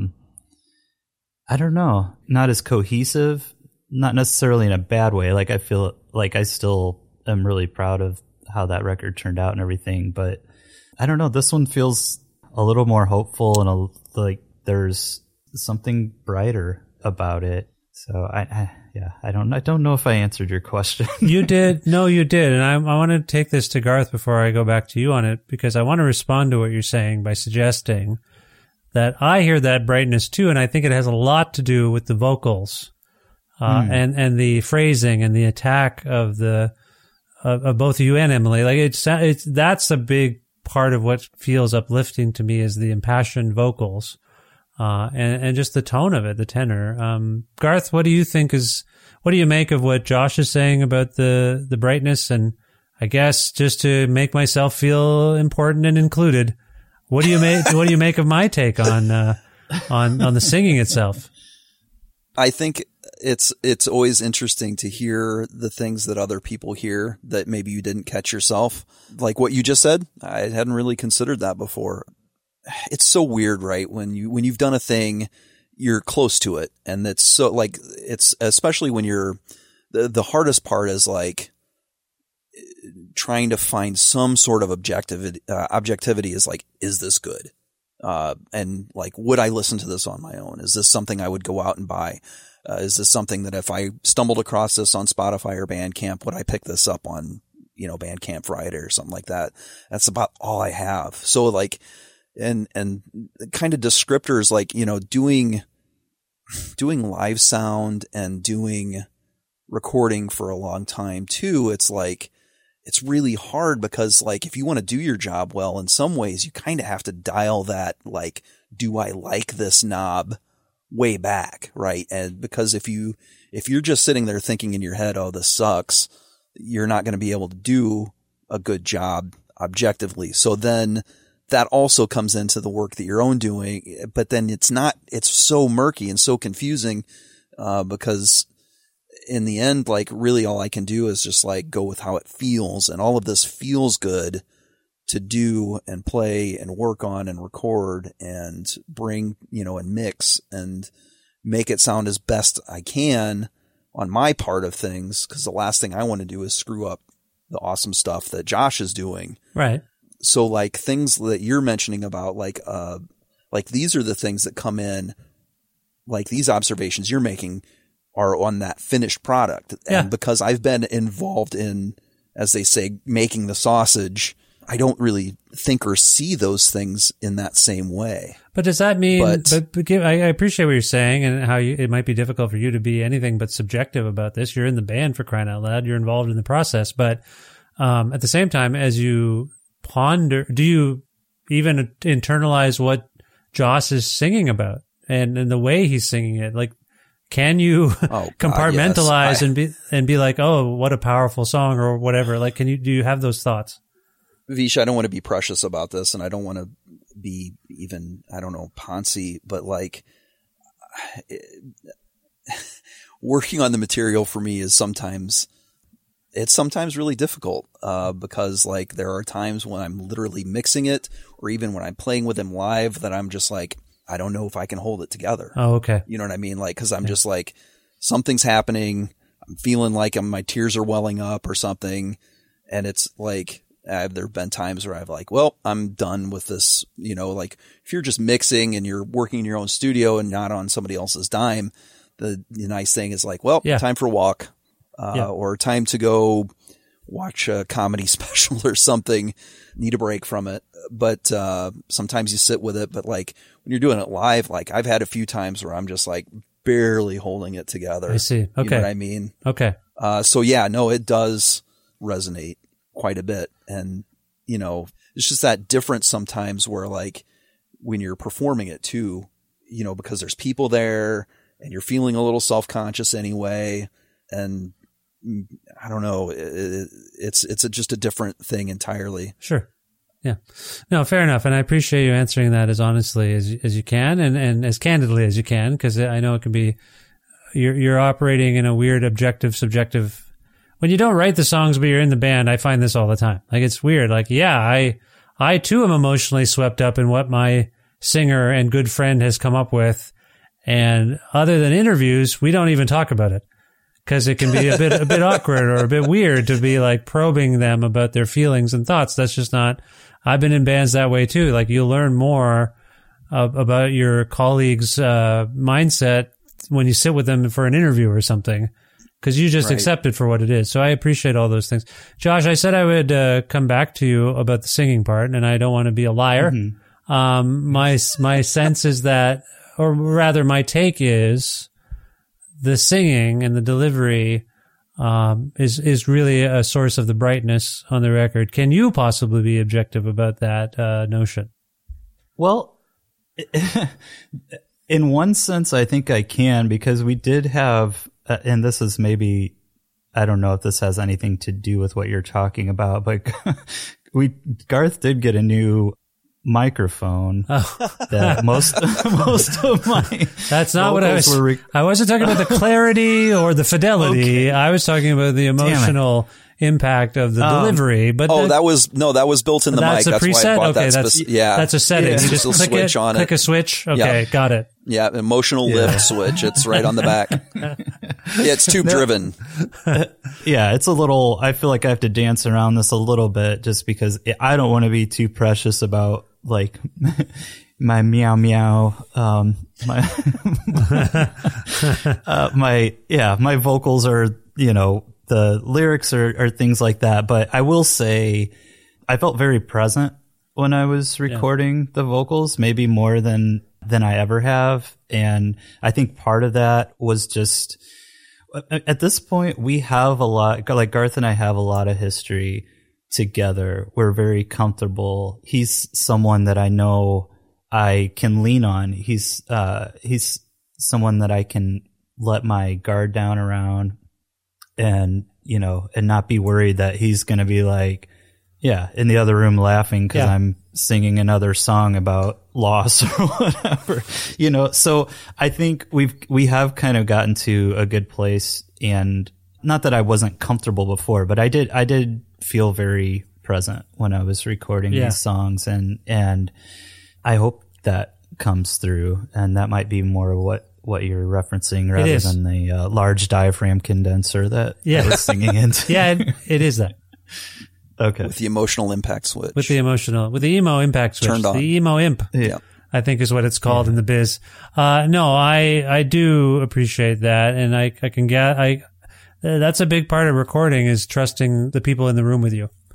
I don't know, not as cohesive, not necessarily in a bad way. Like I feel like I still am really proud of how that record turned out and everything. But I don't know, this one feels a little more hopeful and like there's something brighter about it. So I don't know if I answered your question. You did. No, you did. And I want to take this to Garth before I go back to you on it, because I want to respond to what you're saying by suggesting that I hear that brightness too. And I think it has a lot to do with the vocals, and the phrasing and the attack of both you and Emily. Like that's a big part of what feels uplifting to me, is the impassioned vocals. And just the tone of it, the tenor. Garth, what do you make of what Josh is saying about the brightness? And I guess just to make myself feel important and included, what do you make of my take on the singing itself? I think it's always interesting to hear the things that other people hear that maybe you didn't catch yourself. Like what you just said, I hadn't really considered that before. It's so weird, right? When you've done a thing, you're close to it. And it's so like, it's especially when you're, the hardest part is like trying to find some sort of objectivity is like, is this good? And like, would I listen to this on my own? Is this something I would go out and buy? Is this something that if I stumbled across this on Spotify or Bandcamp, would I pick this up on, Bandcamp Friday or something like that? That's about all I have. So like, and kind of descriptors like, doing live sound and doing recording for a long time too. It's like, it's really hard because like, if you want to do your job well, in some ways you kind of have to dial that, like, do I like this knob way back? Right. And because if you're just sitting there thinking in your head, oh, this sucks, you're not going to be able to do a good job objectively. So then that also comes into the work that you're doing, but then it's so murky and so confusing, because in the end, like really all I can do is just like go with how it feels. And all of this feels good to do and play and work on and record and bring, and mix and make it sound as best I can on my part of things. Cause the last thing I want to do is screw up the awesome stuff that Josh is doing. Right. So like things that you're mentioning about like these are the things that come in, like these observations you're making are on that finished product. Yeah. And because I've been involved in, as they say, making the sausage, I don't really think or see those things in that same way. But does that mean, I appreciate what you're saying and how it might be difficult for you to be anything but subjective about this. You're in the band, for crying out loud. You're involved in the process. But at the same time, as you ponder, do you even internalize what Joss is singing about and the way he's singing it? Like, can you compartmentalize and be like, oh, what a powerful song or whatever? Like, do you have those thoughts? Vish, I don't want to be precious about this, and I don't want to be even, I don't know, poncy, but like working on the material for me is sometimes really difficult, because like there are times when I'm literally mixing it, or even when I'm playing with him live, that I'm just like, I don't know if I can hold it together. Oh, okay. You know what I mean? Like, cause I'm just like, something's happening. I'm feeling like my tears are welling up or something. And it's like, there have been times where I've like, well, I'm done with this. You know, like if you're just mixing and you're working in your own studio and not on somebody else's dime, the nice thing is like, well, time for a walk, or time to go watch a comedy special or something, need a break from it. But, sometimes you sit with it, but like when you're doing it live, like I've had a few times where I'm just like barely holding it together. I see. Okay. You know what I mean? Okay. So yeah, no, it does resonate quite a bit. And, you know, it's just that difference sometimes where like when you're performing it too, you know, because there's people there and you're feeling a little self-conscious anyway. And I don't know, it's just a different thing entirely. Sure. Yeah. No, fair enough. And I appreciate you answering that as honestly as you can and as candidly as you can, because I know it can be, you're operating in a weird objective, subjective. When you don't write the songs, but you're in the band, I find this all the time. Like, it's weird. Like, yeah, I too am emotionally swept up in what my singer and good friend has come up with. And other than interviews, we don't even talk about it, because it can be a bit awkward or a bit weird to be like probing them about their feelings and thoughts. That's just not, I've been in bands that way too. Like, you'll learn more about your colleagues' mindset when you sit with them for an interview or something, because you just accept it for what it is. So I appreciate all those things. Josh, I said I would come back to you about the singing part, and I don't want to be a liar. Mm-hmm. My sense is that, or rather my take is, the singing and the delivery is really a source of the brightness on the record. Can you possibly be objective about that notion? Well, in one sense, I think I can, because we did have, and this is maybe, I don't know if this has anything to do with what you're talking about, but Garth did get a new microphone that most of my that's not what I was I wasn't talking about the clarity or the fidelity. Okay. I was talking about the emotional impact of the delivery. But that was built in the mic. That's a preset. Why I bought okay, that that's a setting. You just click it, click a switch. Okay, got it. Yeah, emotional lift switch. It's right on the back. Yeah, it's tube driven. Yeah, it's a little, I feel like I have to dance around this a little bit, just because I don't want to be too precious about like my meow meow, my vocals are, you know, the lyrics are things like that. But I will say I felt very present when I was recording the vocals, maybe more than I ever have. And I think part of that was just, at this point, we have a lot, like Garth and I have a lot of history together. We're very comfortable. He's someone that I know I can lean on. He's someone that I can let my guard down around, and, you know, and not be worried that he's going to be like, in the other room laughing because I'm singing another song about loss or whatever, you know. So I think we have kind of gotten to a good place, and not that I wasn't comfortable before, but I did feel very present when I was recording these songs, and I hope that comes through, and that might be more of what you're referencing rather than the large diaphragm condenser that I was singing into. It is that. Okay. With the emotional impact switch. With the emo impact switch. Turned on. The emo imp. Yeah. I think is what it's called in the biz. No, I do appreciate that. And I can that's a big part of recording, is trusting the people in the room with you.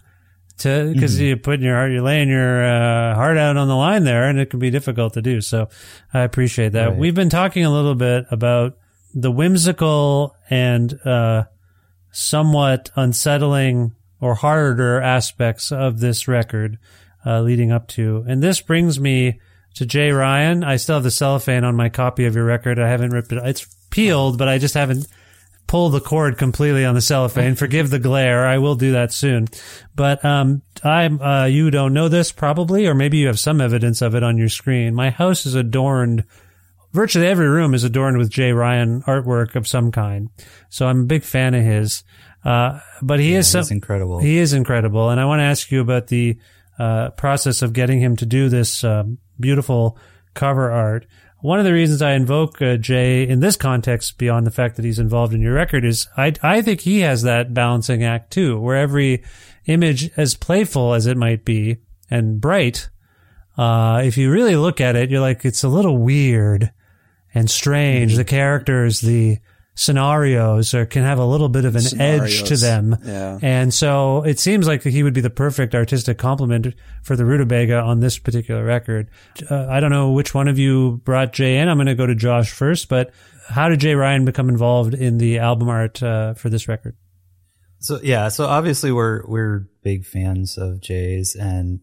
because you're laying your heart out on the line there, and it can be difficult to do. So I appreciate that. Right. We've been talking a little bit about the whimsical and somewhat unsettling or harder aspects of this record leading up to. And this brings me to Jay Ryan. I still have the cellophane on my copy of your record. I haven't ripped it. It's peeled, but I just haven't pulled the cord completely on the cellophane. Forgive the glare. I will do that soon. But you don't know this probably, or maybe you have some evidence of it on your screen. My house is adorned, virtually every room is adorned with Jay Ryan artwork of some kind. So I'm a big fan of his. But he's incredible. He is incredible. And I want to ask you about the process of getting him to do this beautiful cover art. One of the reasons I invoke Jay in this context, beyond the fact that he's involved in your record, is I think he has that balancing act too, where every image, as playful as it might be and bright, if you really look at it, you're like, it's a little weird and strange. The characters, the scenarios can have a little bit of an edge to them. Yeah. And so it seems like he would be the perfect artistic complement for the Rutabaga on this particular record. I don't know which one of you brought Jay in. I'm going to go to Josh first, but how did Jay Ryan become involved in the album art for this record? So obviously we're big fans of Jay's, and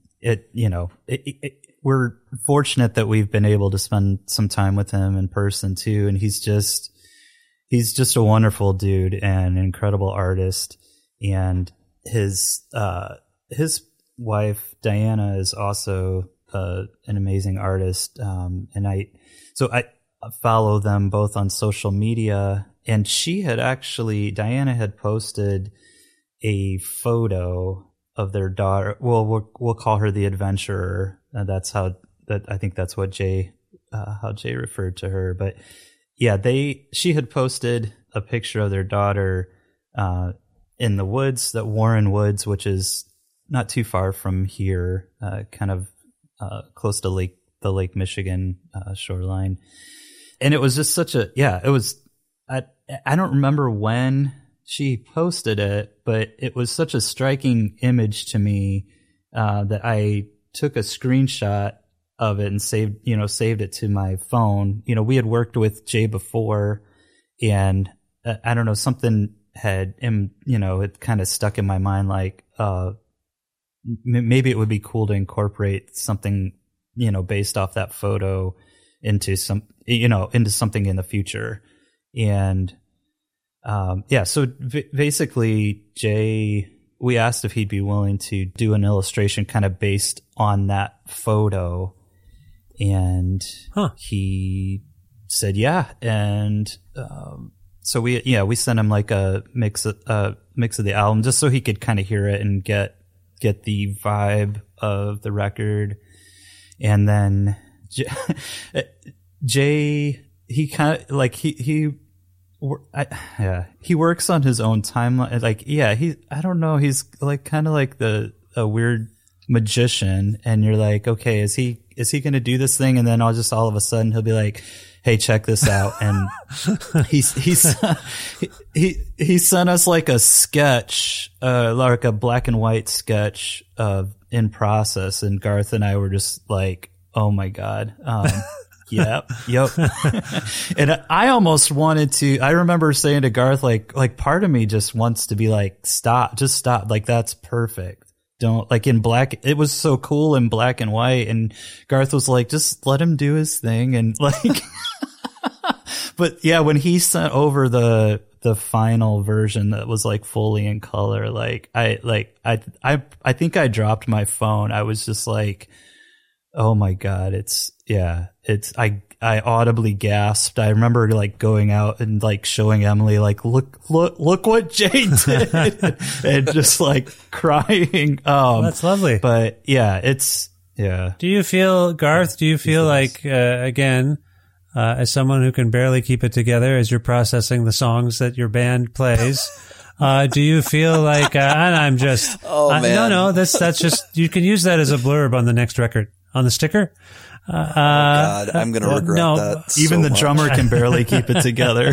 we're fortunate that we've been able to spend some time with him in person too. And he's just a wonderful dude and an incredible artist. And his wife, Diana, is also an amazing artist. And I follow them both on social media, and Diana had posted a photo of their daughter. Well, we'll call her the Adventurer. I think that's what how Jay referred to her. But yeah, she had posted a picture of their daughter in the woods, that Warren Woods, which is not too far from here, kind of close to the Lake Michigan shoreline. And it was just I don't remember when she posted it, but it was such a striking image to me that I took a screenshot of it and saved it to my phone. We had worked with Jay before, and I don't know, something had it kind of stuck in my mind, like maybe it would be cool to incorporate something based off that photo into something in the future. And so basically Jay, we asked if he'd be willing to do an illustration kind of based on that photo. And he said, yeah. And so we sent him like a mix of the album, just so he could kind of hear it and get the vibe of the record. And then Jay, he kind of like he works on his own timeline. Like, I don't know, he's like kind of like a weird magician, and you're like, okay, is he going to do this thing? And then all of a sudden he'll be like, hey, check this out. And he sent us like a sketch, like a black and white sketch of In Process. And Garth and I were just like, oh my God. Yep. And I almost wanted to, I remember saying to Garth, like part of me just wants to be like, stop. Like, that's perfect. Don't, like, in black, it was so cool in black and white. And Garth was like, just let him do his thing. And like, but yeah, when he sent over the final version that was like fully in color, I think I dropped my phone. I was just like, oh my God, I audibly gasped. I remember like going out and like showing Emily, like, look what Jay did, and just like crying. That's lovely. But yeah, Do you feel, Garth, like, again, as someone who can barely keep it together as you're processing the songs that your band plays, do you feel like, and I'm just, man. No, that's just, you can use that as a blurb on the next record, on the sticker. God, I'm going to regret that. Even the drummer can barely keep it together.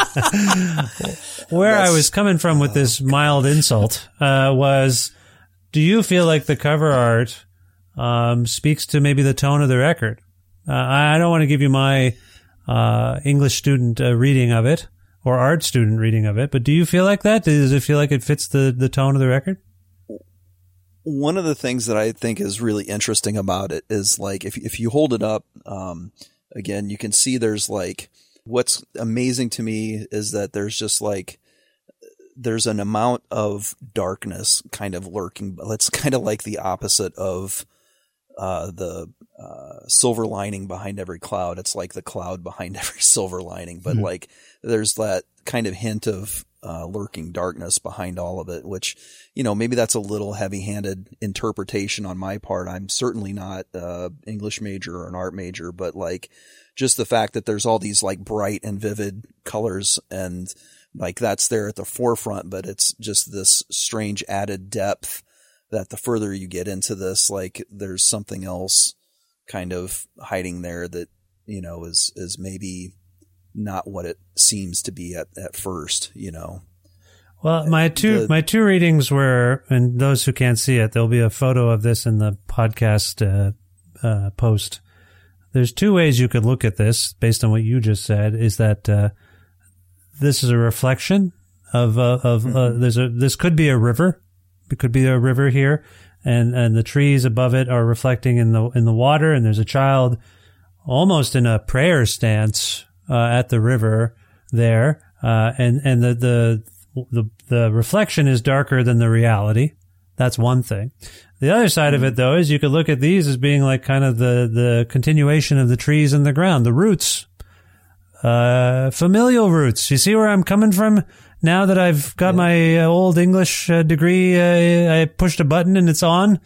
I was coming from with this mild insult, was, Do you feel like the cover art speaks to maybe the tone of the record? I don't want to give you my English student reading of it or art student reading of it, but do you feel like that? Does it feel like it fits the tone of the record? One of the things that I think is really interesting about it is like if you hold it up, again, you can see there's like what's amazing to me is that there's just like there's an amount of darkness kind of lurking, but it's kind of like the opposite of the silver lining behind every cloud. It's like the cloud behind every silver lining, but like there's that kind of hint of lurking darkness behind all of it, which, you know, maybe that's a little heavy-handed interpretation on my part. I'm certainly not English major or an art major, but like just the fact that there's all these like bright and vivid colors and like that's there at the forefront, but it's just this strange added depth that the further you get into this, like there's something else kind of hiding there that, you know, is maybe not what it seems to be at first, you know. Well, my two readings were, and those who can't see it, there'll be a photo of this in the podcast post. There's two ways you could look at this based on what you just said, is that this is a reflection of this could be a river. It could be a river here, and the trees above it are reflecting in the water, and there's a child almost in a prayer stance at the river there, and the reflection is darker than the reality. That's one thing. The other side of it, though, is you could look at these as being like kind of the continuation of the trees in the ground, the roots, familial roots. You see where I'm coming from? Now that I've got my old English degree, I pushed a button and it's on,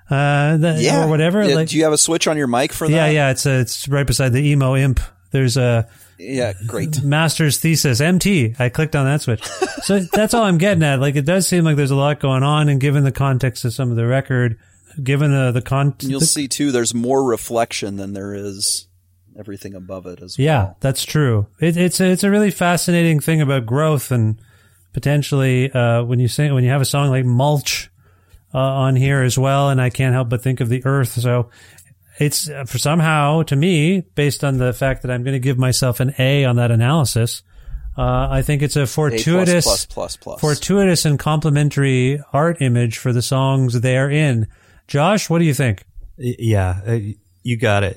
or whatever. Yeah. Like, do you have a switch on your mic for that? Yeah. It's right beside the emo imp. There's a great master's thesis MT. I clicked on that switch. So that's all I'm getting at. Like, it does seem like there's a lot going on, and given the context of some of the record, given the context, you'll see too. There's more reflection than there is everything above it as well. Yeah, that's true. It's a really fascinating thing about growth, and potentially when you have a song like Mulch on here as well, and I can't help but think of the earth. So it's for somehow, to me, based on the fact that I'm going to give myself an A on that analysis, I think it's a fortuitous and complementary art image for the songs therein. Josh, what do you think? Yeah, you got it.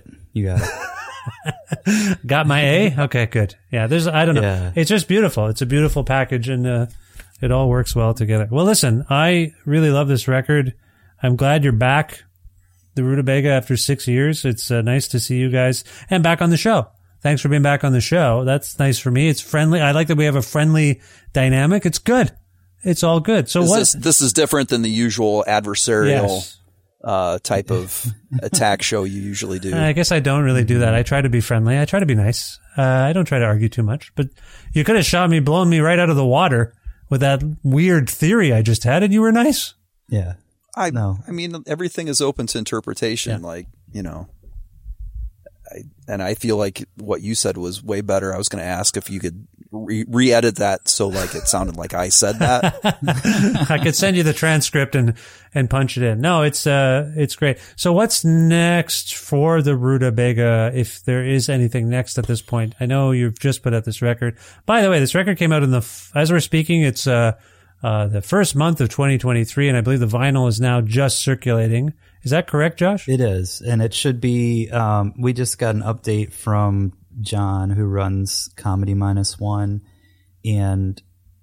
Got my A? Okay, good. Yeah, I don't know. Yeah. It's just beautiful. It's a beautiful package, and it all works well together. Well, listen, I really love this record. I'm glad you're back, the Rutabaga, after 6 years. It's nice to see you guys, and back on the show. Thanks for being back on the show. That's nice for me. It's friendly. I like that we have a friendly dynamic. It's good. It's all good. So this is different than the usual adversarial type of attack show you usually do. I guess I don't really do that. I try to be friendly. I try to be nice. I don't try to argue too much. But you could have blown me right out of the water with that weird theory I just had, and you were nice. Yeah. I mean, everything is open to interpretation. Yeah. Like, you know, I feel like what you said was way better. I was going to ask if you could re-edit that so like it sounded like I said that. I could send you the transcript and punch it in. No, it's great. So what's next for the Rutabaga, if there is anything next at this point? I know you've just put out this record. By the way, this record came out as we're speaking, it's the first month of 2023, and I believe the vinyl is now just circulating. Is that correct, Josh? It is, and it should be. We just got an update from John, who runs Comedy Minus One, and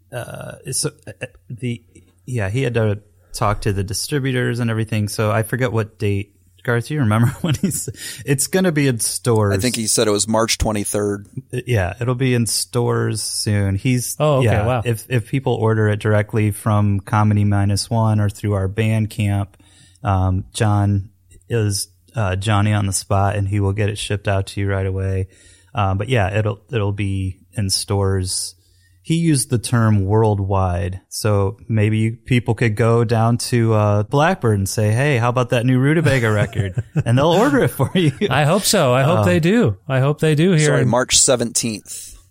he had to talk to the distributors and everything. So I forget what date. Garth, do you remember when it's going to be in stores? I think he said it was March 23rd. Yeah, it'll be in stores soon. Wow. If people order it directly from Comedy Minus One or through our Bandcamp, John is Johnny on the spot, and he will get it shipped out to you right away. But yeah, it'll be in stores. He used the term worldwide, so maybe people could go down to Blackbird and say, "Hey, how about that new Rutabaga record?" And they'll order it for you. I hope so. I hope they do. Here, sorry, March 17th.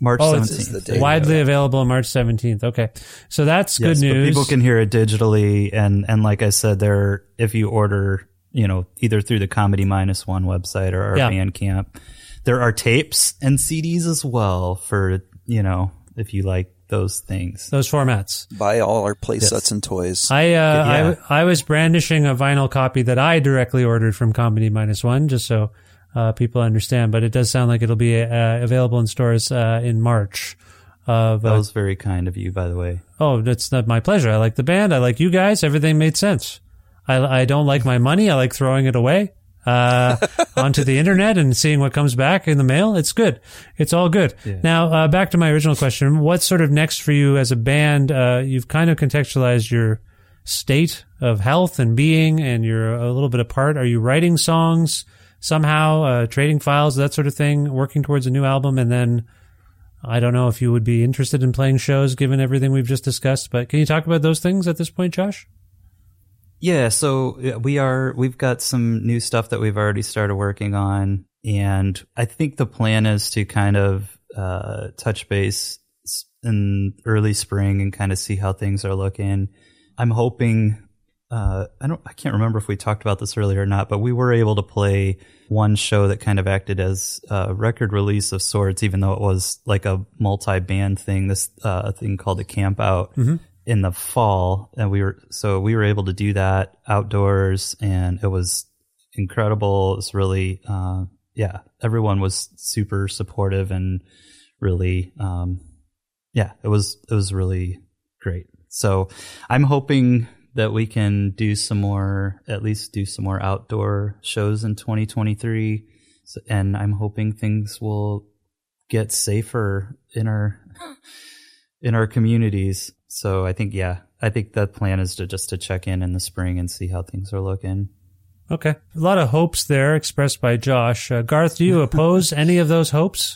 March Oh, 17th. is the date. Widely available March 17th. Okay. So that's Yes, good but news. people can hear it digitally, and like I said, if you order, either through the Comedy Minus One website or our Bandcamp, there are tapes and CDs as well for, if you like those things. Those formats. Buy all our play sets and toys. I was brandishing a vinyl copy that I directly ordered from Comedy Minus One, just so people understand. But it does sound like it'll be available in stores in March. That was very kind of you, by the way. Oh, that's not my pleasure. I like the band. I like you guys. Everything made sense. I don't like my money. I like throwing it away onto the internet and seeing what comes back in the mail. It's good. It's all good. Yeah. Now, back to my original question. What's sort of next for you as a band? You've kind of contextualized your state of health and being, and you're a little bit apart. Are you writing songs somehow, trading files, that sort of thing, working towards a new album? And then I don't know if you would be interested in playing shows given everything we've just discussed, but can you talk about those things at this point, Josh? Yeah, so we've got some new stuff that we've already started working on, and I think the plan is to kind of touch base in early spring and kind of see how things are looking. I'm hoping I can't remember if we talked about this earlier or not, but we were able to play one show that kind of acted as a record release of sorts, even though it was like a multi-band thing, this thing called the Camp Out. Mm-hmm. In the fall, and we were able to do that outdoors, and it was incredible. It was really, everyone was super supportive and really, it was really great. So I'm hoping that we can at least do some more outdoor shows in 2023. And I'm hoping things will get safer in our communities. So I think that plan is to check in the spring and see how things are looking. Okay. A lot of hopes there expressed by Josh. Garth, do you oppose any of those hopes?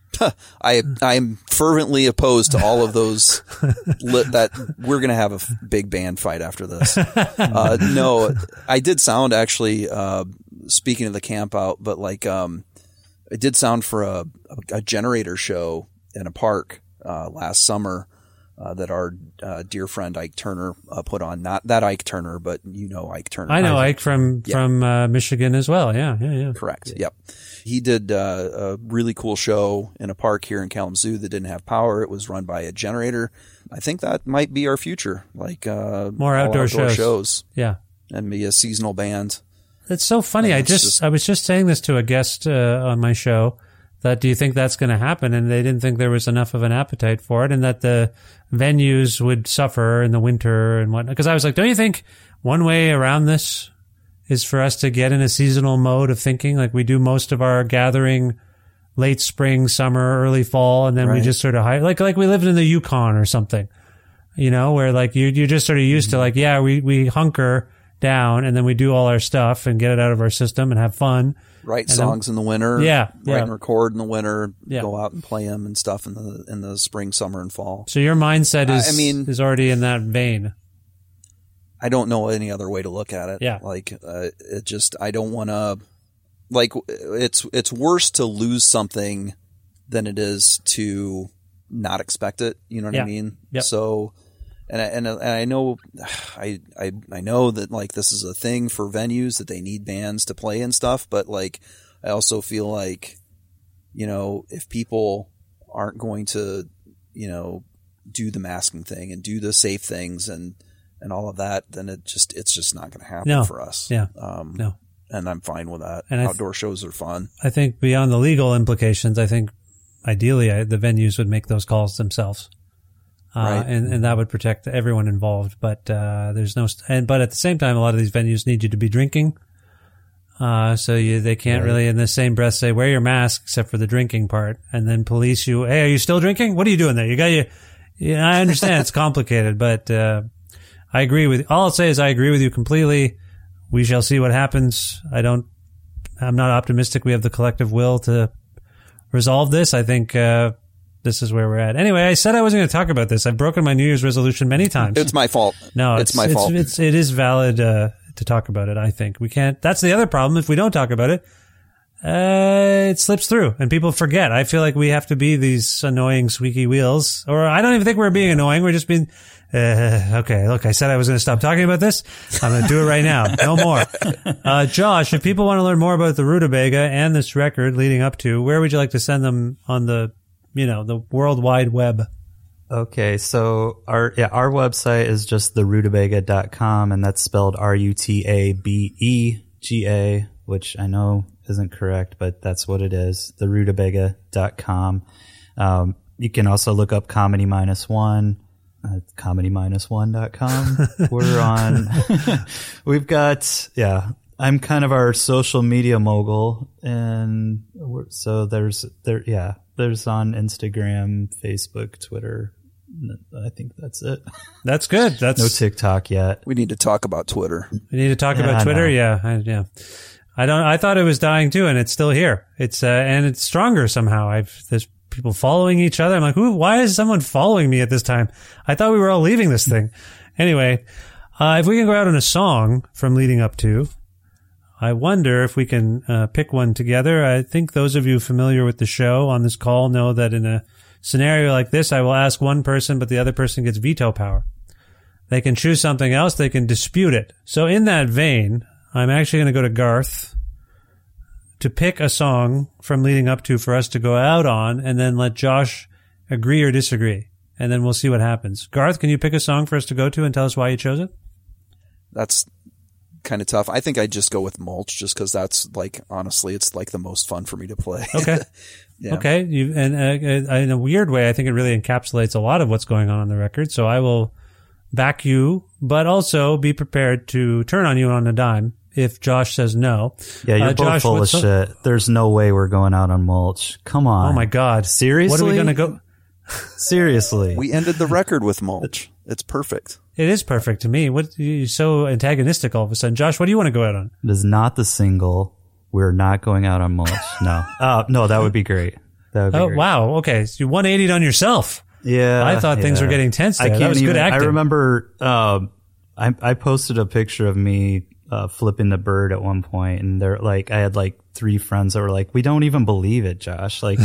I'm fervently opposed to all of those that we're going to have a big band fight after this. No, I did sound actually, speaking of the Camp Out, but it did sound for a generator show in a park, last summer. That our dear friend Ike Turner put on. Not that Ike Turner, but Ike Turner. I know Ike from Michigan as well. Yeah. Correct. Yep. He did a really cool show in a park here in Kalamazoo that didn't have power. It was run by a generator. I think that might be our future, more outdoor shows. Yeah, and be a seasonal band. It's so funny. I was just saying this to a guest on my show. That do you think that's going to happen? And they didn't think there was enough of an appetite for it, and that the venues would suffer in the winter and whatnot. Because I was like, don't you think one way around this is for us to get in a seasonal mode of thinking? Like we do most of our gathering late spring, summer, early fall, and then we just sort of like we lived in the Yukon or something, where you're just sort of used to we hunker down and then we do all our stuff and get it out of our system and have fun. Write songs in the winter. Write and record in the winter. Go out and play them and stuff in the spring, summer, and fall. So your mindset is already in that vein. I don't know any other way to look at it. Yeah. I don't want to, it's worse to lose something than it is to not expect it. You know what I mean? Yep. So, and I know, I know that this is a thing for venues that they need bands to play and stuff, but I also feel if people aren't going to, do the masking thing and do the safe things and all of that, then it's just not going to happen for us. Yeah. No. And I'm fine with that. And outdoor shows are fun. I think beyond the legal implications, I think ideally the venues would make those calls themselves. And that would protect everyone involved. But there's but at the same time, a lot of these venues need you to be drinking. They can't really in the same breath say, wear your mask except for the drinking part, and then police you. Hey, are you still drinking? What are you doing there? I understand it's complicated, but I agree all I'll say is I agree with you completely. We shall see what happens. I'm not optimistic we have the collective will to resolve this. I think, this is where we're at. Anyway, I said I wasn't going to talk about this. I've broken my New Year's resolution many times. It's my fault. No, it's my fault. It is valid to talk about it, I think. We can't. That's the other problem. If we don't talk about it, it slips through and people forget. I feel like we have to be these annoying squeaky wheels, or I don't even think we're being annoying. We're just being, okay, look, I said I was going to stop talking about this. I'm going to do it right now. No more. Josh, if people want to learn more about the Rutabaga and this record leading up to, where would you like to send them on the, the World Wide Web? Okay, so our website is just therutabaga.com, and that's spelled RUTABEGA, which I know isn't correct, but that's what it is, therutabaga.com. You can also look up Comedy Minus One, comedy-1.com. We're on, we've got, I'm kind of our social media mogul, and there's on Instagram, Facebook, Twitter. I think that's it. That's good. That's no TikTok yet. We need to talk about Twitter. We need to talk about Twitter. Yeah. I thought it was dying too, and it's still here. It's and it's stronger somehow. There's people following each other. I'm like, why is someone following me at this time? I thought we were all leaving this thing. Anyway, if we can go out on a song from leading up to, I wonder if we can pick one together. I think those of you familiar with the show on this call know that in a scenario like this, I will ask one person, but the other person gets veto power. They can choose something else. They can dispute it. So in that vein, I'm actually going to go to Garth to pick a song from leading up to for us to go out on, and then let Josh agree or disagree. And then we'll see what happens. Garth, can you pick a song for us to go to and tell us why you chose it? That's kind of tough. I think I'd just go with Mulch, just because that's honestly, it's the most fun for me to play. Okay. Yeah. Okay. In a weird way, I think it really encapsulates a lot of what's going on the record. So I will back you, but also be prepared to turn on you on a dime if Josh says no. Yeah, you're both full of shit. There's no way we're going out on Mulch. Come on. Oh my God. Seriously? What are we going to go? Seriously. We ended the record with Mulch. It's perfect. It is perfect to me. What, you're so antagonistic all of a sudden. Josh, what do you want to go out on? It is not the single. We're not going out on Mulch. No. No, that would be great. That would be great. Wow. Okay. So you 180'd on yourself. Yeah. I thought things were getting tense there. That was good acting. I remember, I posted a picture of me, flipping the bird at one point, and I had 3 friends that were like, we don't even believe it, Josh. You're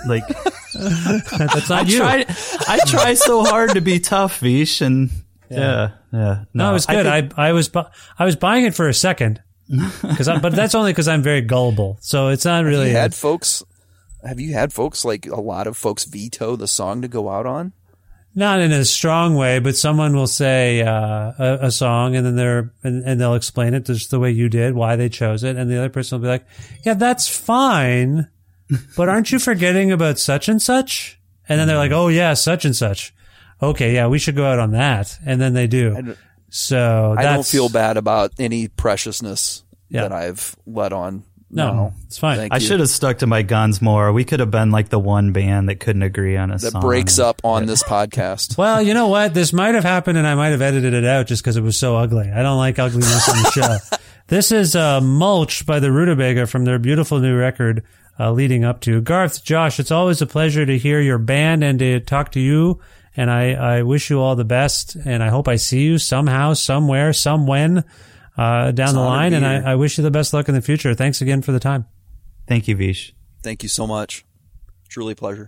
that's not you. I try so hard to be tough, Vish, and yeah. No, it was good. I was buying it for a second, but that's only because I'm very gullible. So it's not really. Have you had folks a lot of folks veto the song to go out on? Not in a strong way, but someone will say a song, and then they'll explain it just the way you did, why they chose it, and the other person will be like, "Yeah, that's fine, but aren't you forgetting about such and such?" And then they're like, "Oh yeah, such and such. Okay, yeah, we should go out on that," and then they do. I don't feel bad about any preciousness that I've let on. No, it's fine. I should have stuck to my guns more. We could have been the one band that couldn't agree on a song. That breaks up on this podcast. Well, you know what? This might have happened, and I might have edited it out just because it was so ugly. I don't like ugliness on the show. This is Mulch by the Rutabaga from their beautiful new record leading up to. Garth, Josh, it's always a pleasure to hear your band and to talk to you, and I wish you all the best, and I hope I see you somehow, somewhere, somewhen. Down the line, and I wish you the best luck in the future. Thanks again for the time. Thank you, Vish. Thank you so much. Truly a pleasure.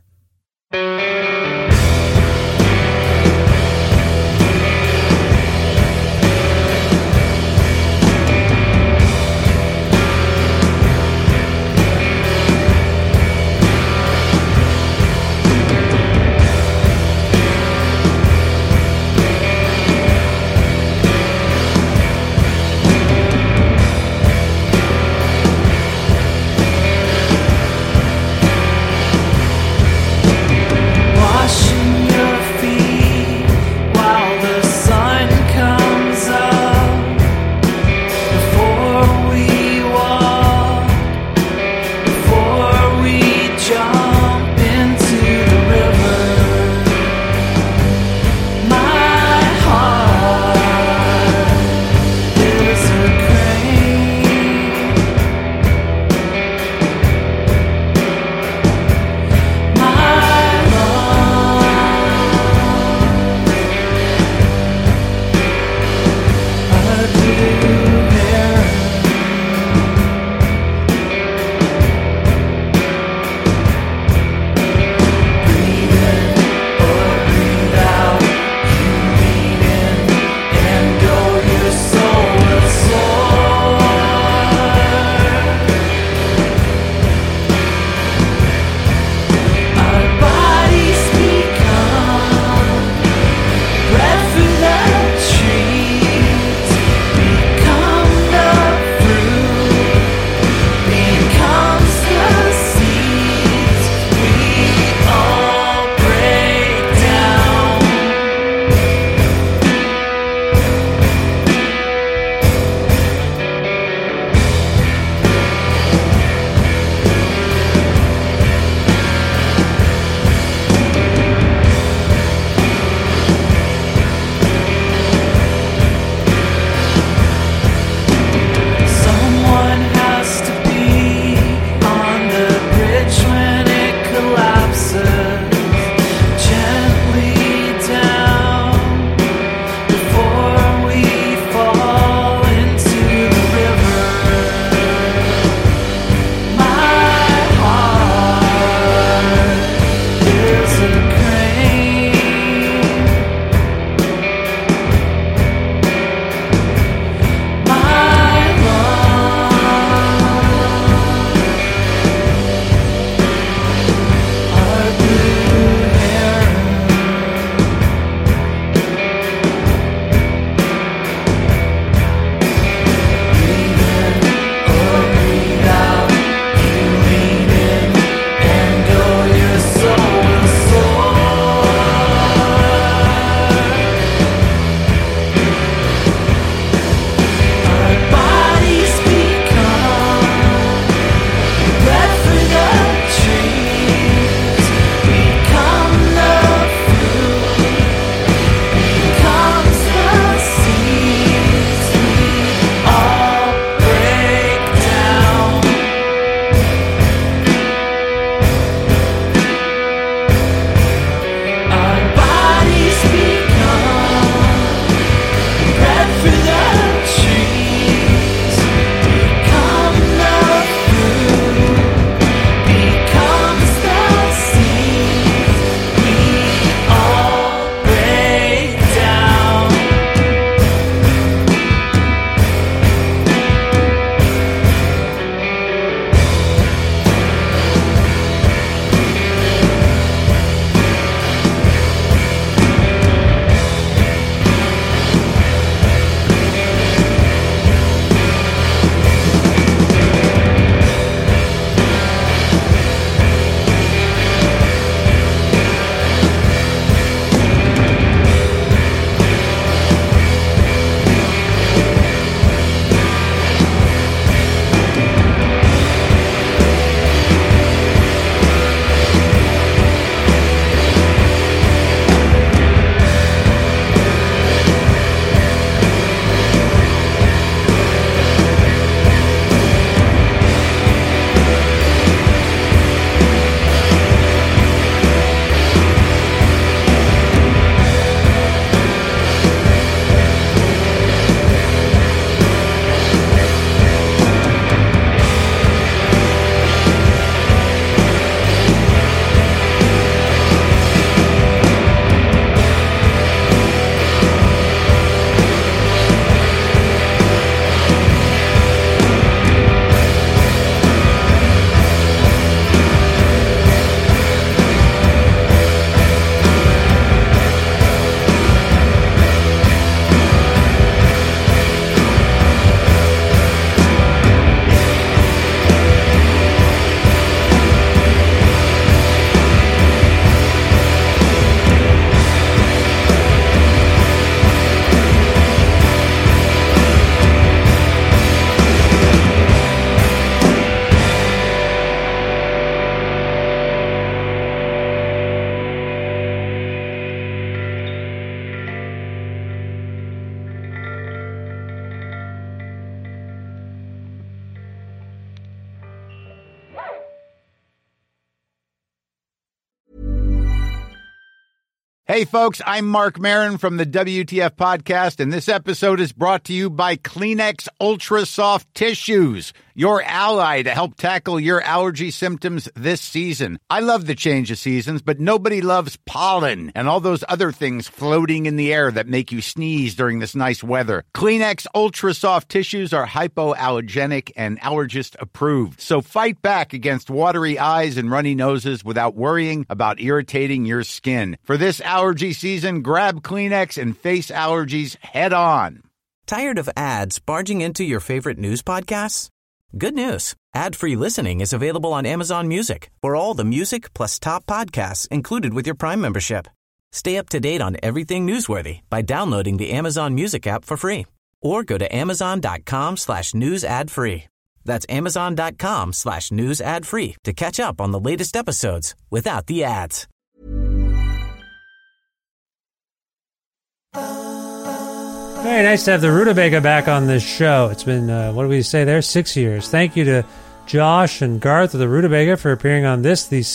Hey, folks, I'm Mark Maron from the WTF Podcast, and this episode is brought to you by Kleenex Ultra Soft Tissues, your ally to help tackle your allergy symptoms this season. I love the change of seasons, but nobody loves pollen and all those other things floating in the air that make you sneeze during this nice weather. Kleenex Ultra Soft Tissues are hypoallergenic and allergist approved, so fight back against watery eyes and runny noses without worrying about irritating your skin. For this allergy season, grab Kleenex and face allergies head on. Tired of ads barging into your favorite news podcasts? Good news. Ad-free listening is available on Amazon Music for all the music plus top podcasts included with your Prime membership. Stay up to date on everything newsworthy by downloading the Amazon Music app for free or go to amazon.com/news ad free. That's amazon.com/news ad free to catch up on the latest episodes without the ads. Very nice to have the Rutabaga back on this show. It's been, what do we say there, 6 years. Thank you to Josh and Garth of the Rutabaga for appearing on this, the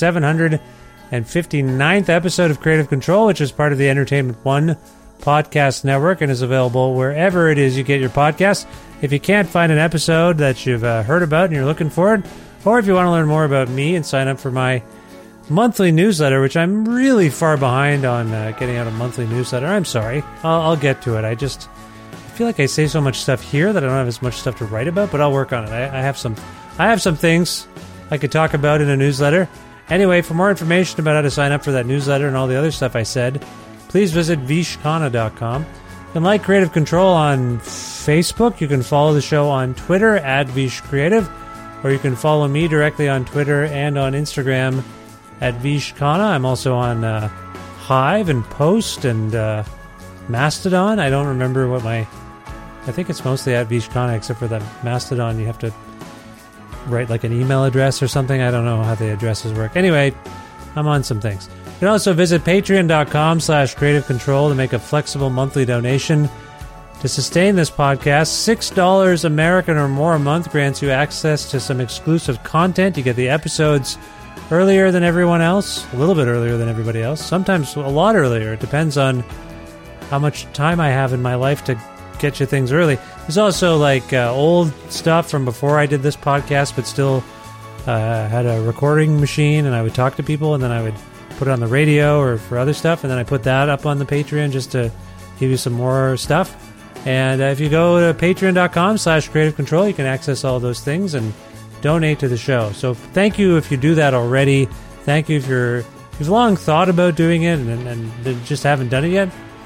759th episode of Creative Control, which is part of the Entertainment One podcast network and is available wherever it is you get your podcasts. If you can't find an episode that you've heard about and you're looking for it, or if you want to learn more about me and sign up for my monthly newsletter, which I'm really far behind on getting out a monthly newsletter. I'm sorry. I'll get to it. I feel like I say so much stuff here that I don't have as much stuff to write about, but I'll work on it. I have some things I could talk about in a newsletter. Anyway, for more information about how to sign up for that newsletter and all the other stuff I said, please visit vishkhanna.com. You can like Creative Control on Facebook. You can follow the show on Twitter @VishCreative, or you can follow me directly on Twitter and on Instagram @VishKhanna. I'm also on Hive and Post and Mastodon. I don't remember what I think it's mostly @VishKhanna, except for that Mastodon you have to write like an email address or something. I don't know how the addresses work. Anyway, I'm on some things. You can also visit patreon.com/creative control to make a flexible monthly donation to sustain this podcast. $6 American or more a month grants you access to some exclusive content. You get the episodes earlier than everyone else, a little bit earlier than everybody else, sometimes a lot earlier. It depends on how much time I have in my life to get you things early. There's also like old stuff from before I did this podcast, but still had a recording machine, and I would talk to people, and then I would put it on the radio or for other stuff, and then I put that up on the Patreon just to give you some more stuff. And if you go to patreon.com/creative control, you can access all those things and donate to the show. So thank you if you do that already. Thank you if you've long thought about doing it and just haven't done it yet.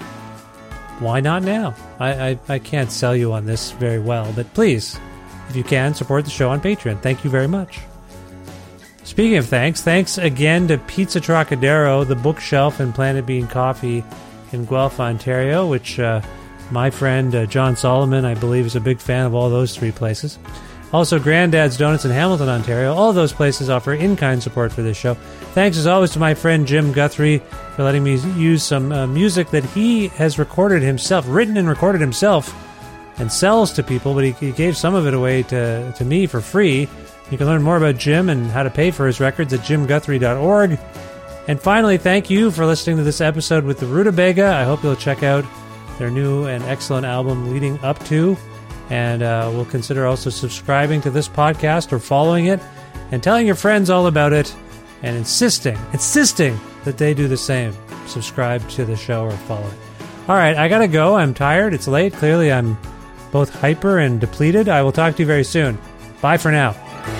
Why not now? I can't sell you on this very well, but please, if you can, support the show on Patreon. Thank you very much. Speaking of thanks again to Pizza Trocadero, the Bookshelf, and Planet Bean Coffee in Guelph, Ontario, which my friend John Solomon, I believe, is a big fan of all those three places. Also, Granddad's Donuts in Hamilton, Ontario. All of those places offer in-kind support for this show. Thanks, as always, to my friend Jim Guthrie for letting me use some music that he has recorded himself, written and recorded himself, and sells to people, but he gave some of it away to me for free. You can learn more about Jim and how to pay for his records at jimguthrie.org. And finally, thank you for listening to this episode with the Rutabaga. I hope you'll check out their new and excellent album, Leading Up To. And we'll consider also subscribing to this podcast or following it and telling your friends all about it and insisting that they do the same. Subscribe to the show or follow it. All right, I got to go. I'm tired. It's late. Clearly, I'm both hyper and depleted. I will talk to you very soon. Bye for now.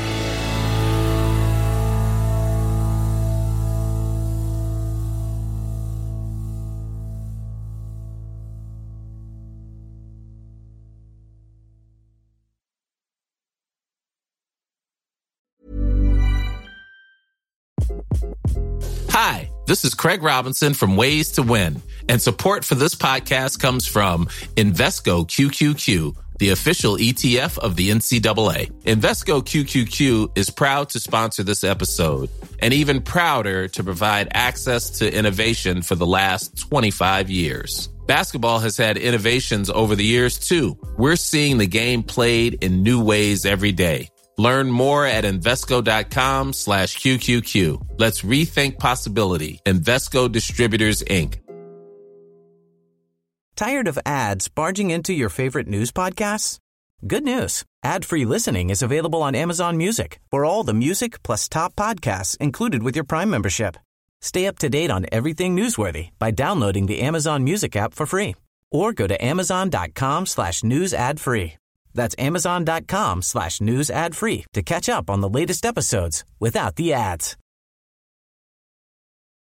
Hi, this is Craig Robinson from Ways to Win, and support for this podcast comes from Invesco QQQ, the official ETF of the NCAA. Invesco QQQ is proud to sponsor this episode, and even prouder to provide access to innovation for the last 25 years. Basketball has had innovations over the years, too. We're seeing the game played in new ways every day. Learn more at Invesco.com/QQQ. Let's rethink possibility. Invesco Distributors, Inc. Tired of ads barging into your favorite news podcasts? Good news. Ad-free listening is available on Amazon Music for all the music plus top podcasts included with your Prime membership. Stay up to date on everything newsworthy by downloading the Amazon Music app for free or go to amazon.com/news ad free. That's amazon.com/news ad free to catch up on the latest episodes without the ads.